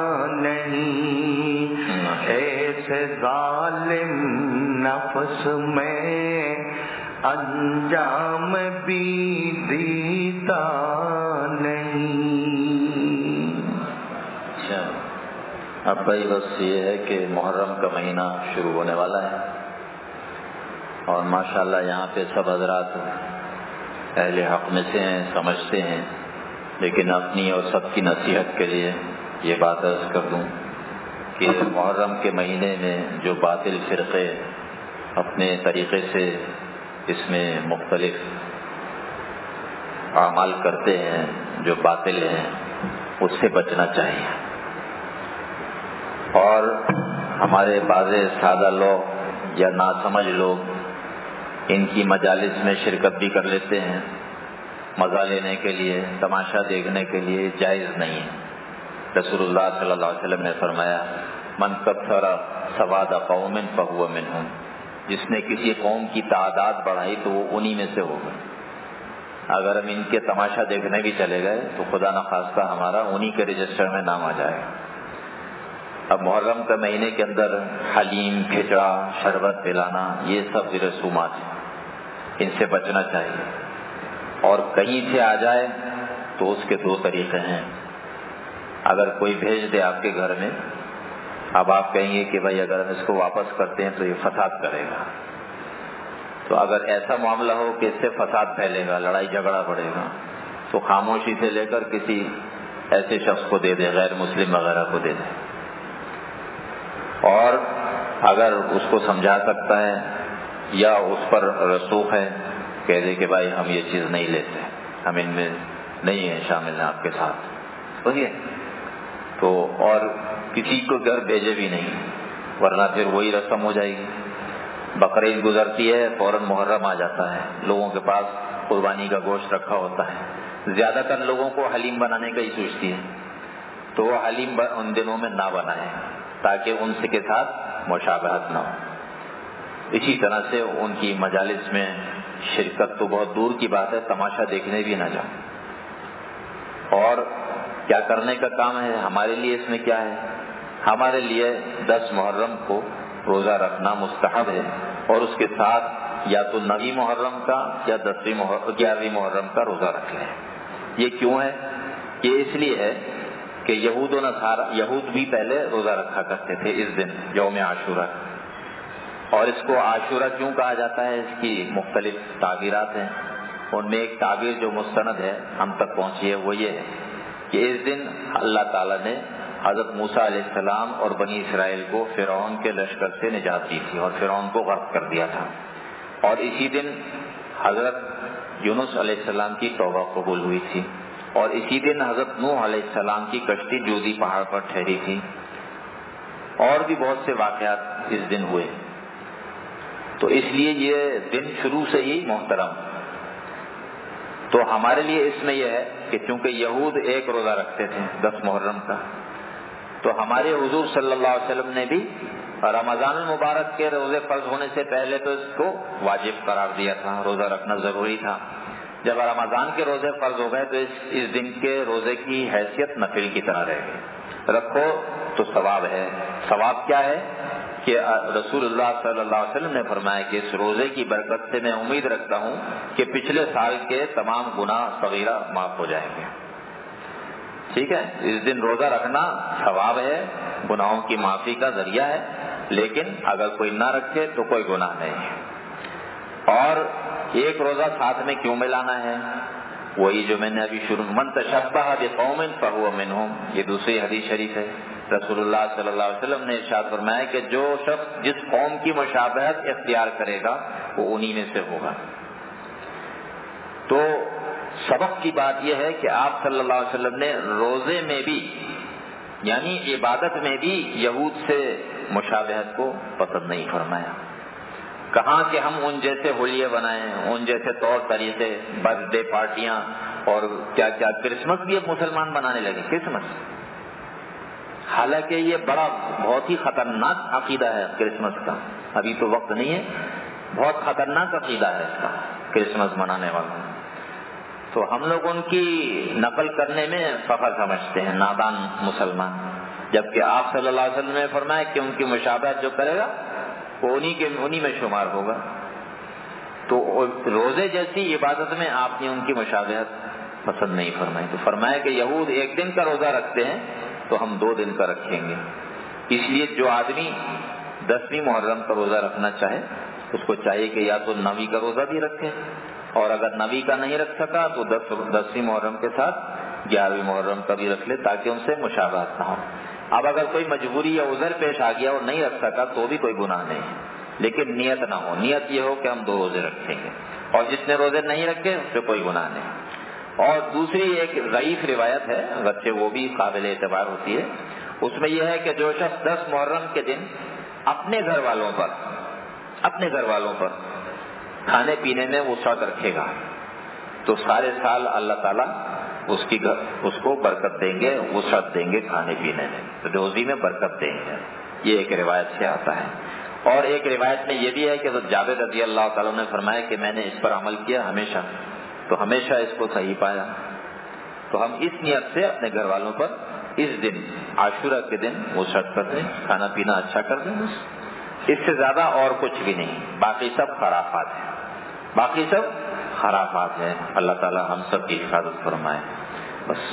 نہیں، ایسے ظالم نفس میں انجام بھی دیتا نہیں۔ اب بھائی بس یہ ہے کہ محرم کا مہینہ شروع ہونے والا ہے، اور ماشاءاللہ یہاں پہ سب حضرات اہل حق میں سے ہیں، سمجھتے ہیں، لیکن اپنی اور سب کی نصیحت کے لیے یہ بات عرض کر دوں کہ محرم کے مہینے میں جو باطل فرقے اپنے طریقے سے اس میں مختلف اعمال کرتے ہیں جو باطل ہیں، اس سے بچنا چاہیے، اور ہمارے بعض سادہ لوگ یا ناسمجھ لوگ ان کی مجالس میں شرکت بھی کر لیتے ہیں، مزہ لینے کے لیے، تماشا دیکھنے کے لیے، جائز نہیں ہے۔ رسول اللہ صلی اللہ علیہ وسلم نے فرمایا من کثر سواد قوم فہو منہم، جس نے کسی قوم کی تعداد بڑھائی تو وہ انہی میں سے ہوگا۔ اگر ہم ان کے تماشا دیکھنے بھی چلے گئے تو خدا نخواستہ ہمارا انہی کے رجسٹر میں نام آ جائے گا۔ اب محرم کے مہینے کے اندر حلیم، کھچڑا، شربت پلانا، یہ سب رسومات ہیں، ان سے بچنا چاہیے، اور کہیں سے آ جائے تو اس کے دو طریقے ہیں۔ اگر کوئی بھیج دے آپ کے گھر میں، اب آپ کہیں گے کہ بھائی اگر ہم اس کو واپس کرتے ہیں تو یہ فساد کرے گا، تو اگر ایسا معاملہ ہو کہ اس سے فساد پھیلے گا، لڑائی جھگڑا بڑھے گا، تو خاموشی سے لے کر کسی ایسے شخص کو دے دے، غیر مسلم وغیرہ کو دے دے، اور اگر اس کو سمجھا سکتا ہے یا اس پر رسوخ ہے، کہہ دے کہ بھائی ہم یہ چیز نہیں لیتے، ہم ان میں نہیں ہیں، شامل ہیں آپ کے ساتھ، سمجھے؟ تو اور کسی کو گھر بھیجے بھی نہیں، ورنہ پھر وہی رسم ہو جائے گی۔ بقرعید گزرتی ہے، فوراً محرم آ جاتا ہے، لوگوں کے پاس قربانی کا گوشت رکھا ہوتا ہے، زیادہ تر لوگوں کو حلیم بنانے کا ہی سوچتی ہے، تو وہ حلیم ان دنوں میں نہ بنائے تاکہ ان سے کے ساتھ مشابہت نہ ہو۔ اسی طرح سے ان کی مجالس میں شرکت تو بہت دور کی بات ہے، تماشا دیکھنے بھی نہ جاؤ۔ اور کیا کرنے کا کام ہے ہمارے لیے؟ اس میں کیا ہے؟ ہمارے لیے 10 محرم کو روزہ رکھنا مستحب ہے، اور اس کے ساتھ یا تو 9 محرم کا یا 11 محرم کا روزہ رکھ لیں۔ یہ کیوں ہے؟ یہ اس لیے ہے کہ یہود و نصارہ، یہود بھی پہلے روزہ رکھا کرتے تھے اس دن، یوم عاشورہ، اور اس کو عاشورہ کیوں کہا جاتا ہے؟ اس کی مختلف تعبیرات ہیں، ان میں ایک تعبیر جو مستند ہے ہم تک پہنچی ہے وہ یہ ہے کہ اس دن اللہ تعالیٰ نے حضرت موسیٰ علیہ السلام اور بنی اسرائیل کو فرعون کے لشکر سے نجات دی تھی اور فرعون کو غرق کر دیا تھا، اور اسی دن حضرت یونس علیہ السلام کی توبہ قبول ہوئی تھی، اور اسی دن حضرت نوح علیہ السلام کی کشتی جودی پہاڑ پر ٹھہری تھی، اور بھی بہت سے واقعات اس دن ہوئے، تو اس لیے یہ دن شروع سے ہی محترم۔ تو ہمارے لیے اس میں یہ ہے کہ چونکہ یہود ایک روزہ رکھتے تھے 10 محرم کا، تو ہمارے حضور صلی اللہ علیہ وسلم نے بھی رمضان المبارک کے روزے فرض ہونے سے پہلے تو اس کو واجب قرار دیا تھا، روزہ رکھنا ضروری تھا۔ جب رمضان کے روزے فرض ہو گئے تو اس دن کے روزے کی حیثیت نفل کی طرح رہ گئی، رکھو تو ثواب ہے۔ ثواب کیا ہے کہ رسول اللہ صلی اللہ علیہ وسلم نے فرمایا کہ اس روزے کی برکت سے میں امید رکھتا ہوں کہ پچھلے سال کے تمام گناہ صغیرہ معاف ہو جائیں گے۔ ٹھیک ہے، اس دن روزہ رکھنا ثواب ہے، گناہوں کی معافی کا ذریعہ ہے، لیکن اگر کوئی نہ رکھے تو کوئی گناہ نہیں ہے۔ اور ایک روزہ ساتھ میں کیوں ملانا ہے؟ وہی جو میں نے ابھی شروع، من تشبہ بقوم فہو منہم، یہ دوسری حدیث شریف ہے۔ رسول اللہ صلی اللہ علیہ وسلم نے ارشاد فرمایا کہ جو شخص جس قوم کی مشابہت اختیار کرے گا وہ انہی میں سے ہوگا۔ تو سبق کی بات یہ ہے کہ آپ صلی اللہ علیہ وسلم نے روزے میں بھی یعنی عبادت میں بھی یہود سے مشابہت کو پسند نہیں فرمایا۔ کہاں کہ ہم ان جیسے ہولیے بنائیں، ان جیسے طور طریقے، برتھ ڈے پارٹیاں اور کیا کیا، کرسمس بھی اب مسلمان بنانے لگے، کرسمس، حالانکہ یہ بہت ہی خطرناک عقیدہ ہے کرسمس کا، ابھی تو وقت نہیں ہے، بہت خطرناک عقیدہ ہے اس کا کرسمس منانے والوں۔ تو ہم لوگ ان کی نقل کرنے میں فخر سمجھتے ہیں، نادان مسلمان، جبکہ آپ صلی اللہ علیہ وسلم نے فرمایا کہ ان کی مشابہت جو کرے گا وہ انہی میں شمار ہوگا۔ تو روزے جیسی عبادت میں آپ نے ان کی مشابہت پسند نہیں فرمائی، تو فرمایا کہ یہود ایک دن کا روزہ رکھتے ہیں تو ہم 2 دن کا رکھیں گے۔ اس لیے جو آدمی 10ویں محرم کا روزہ رکھنا چاہے اس کو چاہیے کہ یا تو 9ویں کا روزہ بھی رکھے، اور اگر 9ویں کا نہیں رکھ سکا تو 10ویں محرم کے ساتھ 11ویں محرم کا بھی رکھ لے، تاکہ ان سے مشابہت نہ ہو۔ اب اگر کوئی مجبوری یا عذر پیش آ گیا اور نہیں رکھ سکا تو بھی کوئی گناہ نہیں ہے، لیکن نیت نہ ہو، نیت یہ ہو کہ ہم 2 روزے رکھیں گے، اور جس نے روزے نہیں رکھے اس سے کوئی گناہ نہیں۔ اور دوسری ایک ضعیف روایت ہے، اگرچہ وہ بھی قابل اعتبار ہوتی ہے، اس میں یہ ہے کہ جو شخص 10 محرم کے دن اپنے گھر والوں پر کھانے پینے میں وسعت رکھے گا تو سارے سال اللہ تعالیٰ اس کو برکت دیں گے، وسعت دیں گے کھانے پینے میں، روزی میں برکت دیں گے، یہ ایک روایت سے آتا ہے۔ اور ایک روایت میں یہ بھی ہے کہ جابر رضی اللہ تعالیٰ نے فرمایا کہ میں نے اس پر عمل کیا ہمیشہ اس کو صحیح پایا۔ تو ہم اس نیت سے اپنے گھر والوں پر اس دن عاشورہ کے دن وسعت کر دیں، کھانا پینا اچھا کر دیں، بس اس سے زیادہ اور کچھ بھی نہیں، باقی سب خرافات ہیں۔ اللہ تعالی ہم سب کی حفاظت فرمائے۔ بس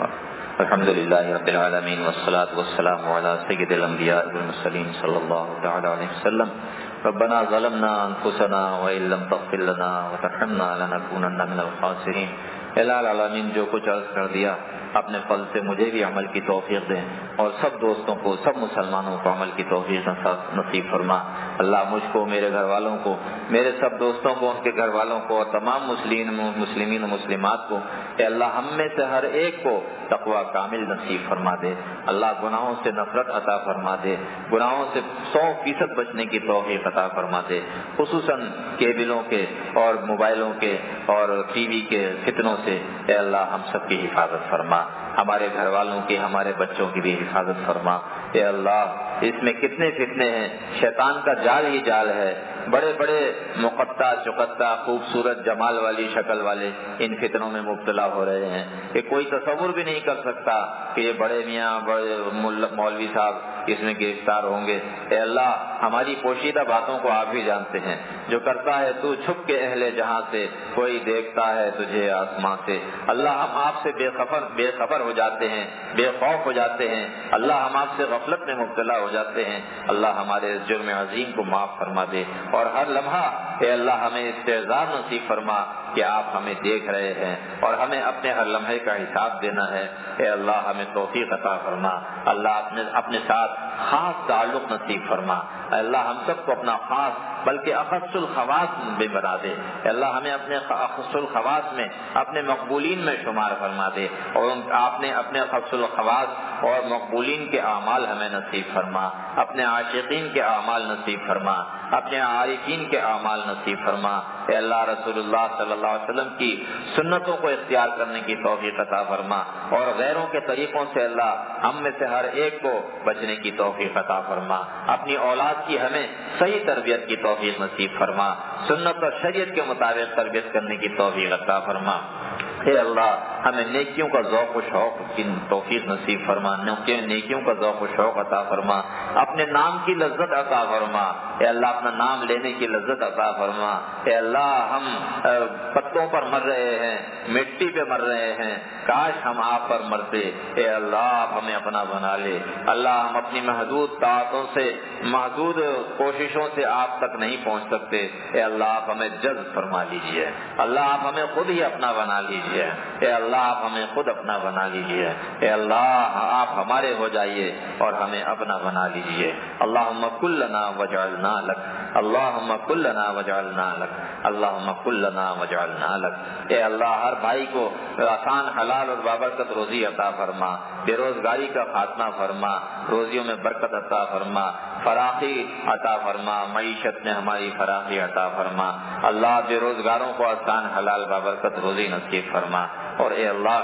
الحمدللہ رب العالمین والصلاة والسلام علی سید الانبیاء والمرسلین صلی اللہ تعالی علیہ وسلم۔ ربنا ظلمنا انفسنا وان لم تغفر لنا وترحمنا لنکونن من الخاسرین۔ الہ العالمین جو کچھ عرض کر دیا اپنے فضل سے مجھے بھی عمل کی توفیق دیں، اور سب دوستوں کو، سب مسلمانوں کو عمل کی توفیق نصیب فرما۔ اللہ مجھ کو، میرے گھر والوں کو، میرے سب دوستوں کو، ان کے گھر والوں کو، اور تمام مسلمین و مسلمات کو، کہ اللہ ہم میں سے ہر ایک کو تقوی کامل نصیب فرما دے۔ اللہ گناہوں سے نفرت عطا فرما دے، گناہوں سے 100% بچنے کی توفیق عطا فرما دے، خصوصاً کیبلوں کے اور موبائلوں کے اور ٹی وی کے فتنوں سے اے اللہ ہم سب کی حفاظت فرما، ہمارے گھر والوں کی، ہمارے بچوں کی بھی حفاظت فرما۔ اے اللہ اس میں کتنے فتنے ہیں، شیطان کا جال ہی جال ہے، بڑے بڑے مقطع چقطع خوبصورت جمال والی شکل والے ان فتنوں میں مبتلا ہو رہے ہیں کہ کوئی تصور بھی نہیں کر سکتا کہ یہ بڑے میاں، بڑے مولوی صاحب اس میں گرفتار ہوں گے۔ اے اللہ ہماری پوشیدہ باتوں کو آپ بھی جانتے ہیں، جو کرتا ہے تو چھپ کے اہل جہاں سے، کوئی دیکھتا ہے تجھے آسمان سے۔ اللہ ہم آپ سے بے خبر ہو جاتے ہیں، بے خوف ہو جاتے ہیں، اللہ ہم آپ سے غفلت میں مبتلا ہو جاتے ہیں۔ اللہ ہمارے اس جرم عظیم کو معاف فرما دے، اور ہر لمحہ اے اللہ ہمیں استعزاز نصیب فرما کہ آپ ہمیں دیکھ رہے ہیں اور ہمیں اپنے ہر لمحے کا حساب دینا ہے۔ اے اللہ ہمیں توفیق عطا فرما، اللہ اپنے ساتھ خاص تعلق نصیب فرما۔ اے اللہ ہم سب کو اپنا خاص بلکہ اخص الخواص میں بنا دے۔ اے اللہ ہمیں اپنے اخص الخواص میں، اپنے مقبولین میں شمار فرما دے، اور آپ نے اپنے اخص الخواص اور مقبولین کے اعمال ہمیں نصیب فرما، اپنے عاشقین کے اعمال نصیب فرما، اپنے عارفین کے اعمال نصیب فرما۔ اے اللہ رسول اللہ صلی اللہ علیہ وسلم کی سنتوں کو اختیار کرنے کی توفیق عطا فرما، اور غیروں کے طریقوں سے اللہ ہم میں سے ہر ایک کو بچنے کی توفیق عطا فرما۔ اپنی اولاد کی ہمیں صحیح تربیت کی توفیق نصیب فرما، سنت اور شریعت کے مطابق تربیت کرنے کی توفیق عطا فرما۔ اے اللہ ہمیں نیکیوں کا ذوق و شوق کی توفیق نصیب فرما، نیکیوں کا ذوق و شوق عطا فرما، اپنے نام کی لذت عطا فرما، اے اللہ اپنا نام لینے کی لذت عطا فرما۔ اے اللہ ہم پتوں پر مر رہے ہیں، مٹی پہ مر رہے ہیں، کاش ہم آپ پر مرتے۔ اے اللہ آپ ہمیں اپنا بنا لے۔ اللہ ہم اپنی محدود طاقتوں سے، محدود کوششوں سے آپ تک نہیں پہنچ سکتے۔ اے اللہ آپ ہمیں جذب فرما لیجیے، اللہ آپ ہمیں خود ہی اپنا بنا لیجیے، اے اللہ آپ ہمیں خود اپنا بنا لیجیے، اے اللہ آپ ہمارے ہو جائیے اور ہمیں اپنا بنا لیجیے۔ اللہم کن لنا وجعلنا لک، اللہم کن لنا وجعلنا لک، اللہم کن لنا وجعلنا لک۔ اے اللہ ہر بھائی کو آسان حلال اور بابرکت روزی عطا فرما، بے روزگاری کا خاتمہ فرما، روزیوں میں برکت عطا فرما، فراخی عطا فرما، معیشت میں ہماری فراخی عطا فرما۔ اللہ بے روزگاروں کو آسان حلال بابرکت روزی نصیب فرما، اور اے اللہ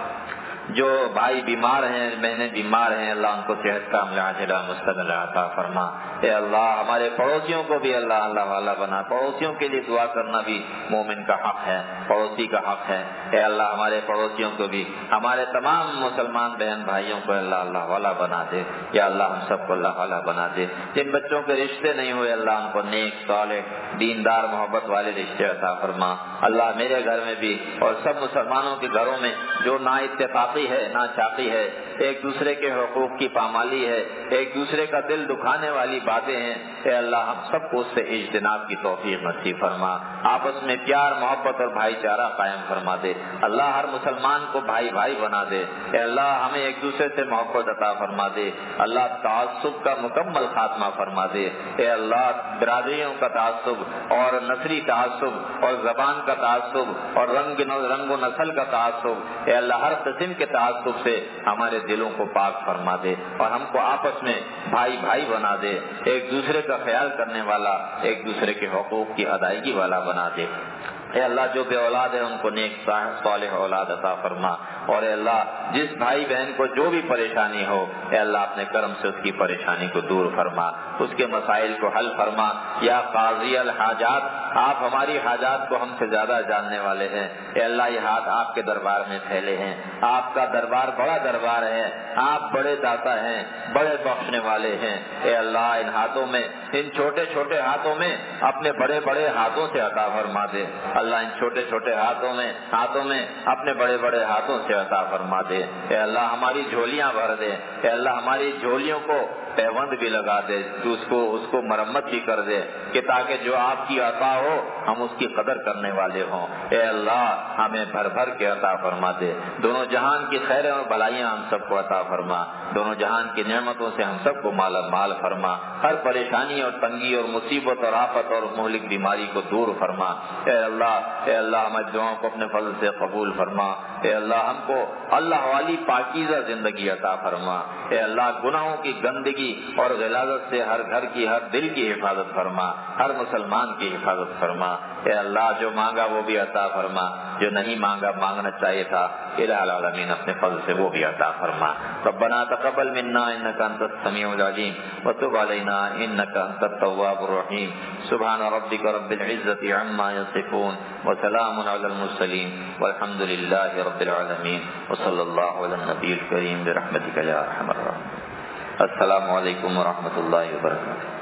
جو بھائی بیمار ہیں، بہنیں بیمار ہیں، اللہ ان کو صحت کا عاجلہ مستقل عطا فرما۔ اے اللہ ہمارے پڑوسیوں کو بھی اللہ والا بنا، پڑوسیوں کے لیے دعا کرنا بھی مومن کا حق ہے، پڑوسی کا حق ہے۔ اے اللہ ہمارے پڑوسیوں کو بھی، ہمارے تمام مسلمان بہن بھائیوں کو اللہ والا بنا دے، یا اللہ ہم سب کو اللہ والا بنا دے۔ جن بچوں کے رشتے نہیں ہوئے اللہ ان کو نیک صالح دیندار محبت والے رشتے عطا فرما۔ اللہ میرے گھر میں بھی اور سب مسلمانوں کے گھروں میں جو نا اتفاقی ہے، ناچاقی ہے، ایک دوسرے کے حقوق کی پامالی ہے، ایک دوسرے کا دل دکھانے والی باتیں ہیں، اے اللہ ہم سب کو اس سے اجتناب کی توفیق نصیب فرما۔ آپس میں پیار محبت اور بھائی چارہ قائم فرما دے۔ اللہ ہر مسلمان کو بھائی بھائی بنا دے۔ اے اللہ ہمیں ایک دوسرے سے محبت عطا فرما دے۔ اللہ تعصب کا مکمل خاتمہ فرما دے۔ اے اللہ برادریوں کا تعصب اور نسلی تعصب اور زبان کا تعصب اور رنگ و نسل کا تعصب، اے اللہ ہر قسم کے تعصب سے ہمارے دلوں کو پاک فرما دے، اور ہم کو آپس میں بھائی بھائی بنا دے، ایک دوسرے کا خیال کرنے والا، ایک دوسرے کے حقوق کی ادائیگی والا بنا دے۔ اے اللہ جو بے اولاد ہے ان کو نیک صالح اولاد عطا فرما، اور اے اللہ جس بھائی بہن کو جو بھی پریشانی ہو، اے اللہ اپنے کرم سے اس کی پریشانی کو دور فرما، اس کے مسائل کو حل فرما۔ یا قاضی الحاجات، آپ ہماری حاجات کو ہم سے زیادہ جاننے والے ہیں۔ اے اللہ یہ ہاتھ آپ کے دربار میں پھیلے ہیں، آپ کا دربار بڑا دربار ہے، آپ بڑے داتا ہیں، بڑے بخشنے والے ہیں۔ اے اللہ ان ہاتھوں میں، ان چھوٹے چھوٹے ہاتھوں میں اپنے بڑے بڑے ہاتھوں سے عطا فرما دے۔ اللہ ان چھوٹے چھوٹے ہاتھوں میں اپنے بڑے بڑے ہاتھوں سے عطا فرما دے۔ اے اللہ ہماری جھولیاں بھر دے، اے اللہ ہماری جھولیوں کو پیوند بھی لگا دے، تو اس کو مرمت بھی کر دے، کہ تاکہ جو آپ کی عطا ہو ہم اس کی قدر کرنے والے ہوں۔ اے اللہ ہمیں بھر بھر کے عطا فرما دے، دونوں جہان کی خیریں اور بھلائیاں ہم سب کو عطا فرما، دونوں جہان کی نعمتوں سے ہم سب کو مالا مال فرما، ہر پریشانی اور تنگی اور مصیبت اور آفت اور مہلک بیماری کو دور فرما۔ اے اللہ ہماری دعاؤں کو اپنے فضل سے قبول فرما۔ اے اللہ ہم کو اللہ والی پاکیزہ زندگی عطا فرما۔ اے اللہ گناہوں کی گندگی اور غلاظت سے ہر گھر کی، ہر دل کی حفاظت فرما، ہر مسلمان کی حفاظت فرما۔ اے اللہ جو مانگا وہ بھی عطا فرما، جو نہیں مانگا مانگنا چاہیے تھا الہ العالمین اپنے فضل سے وہ بھی عطا فرما۔ ربنا تقبل منا انک انت السمیع العلیم وتب علینا انک انت التواب الرحیم۔ سبحان ربک رب العزۃ عما یصفون وسلام علی المرسلین والحمد للہ رب العالمین وصلی اللہ علی النبی الکریم برحمتک یا ارحم الراحمین۔ السلام علیکم ورحمۃ اللہ وبرکاتہ۔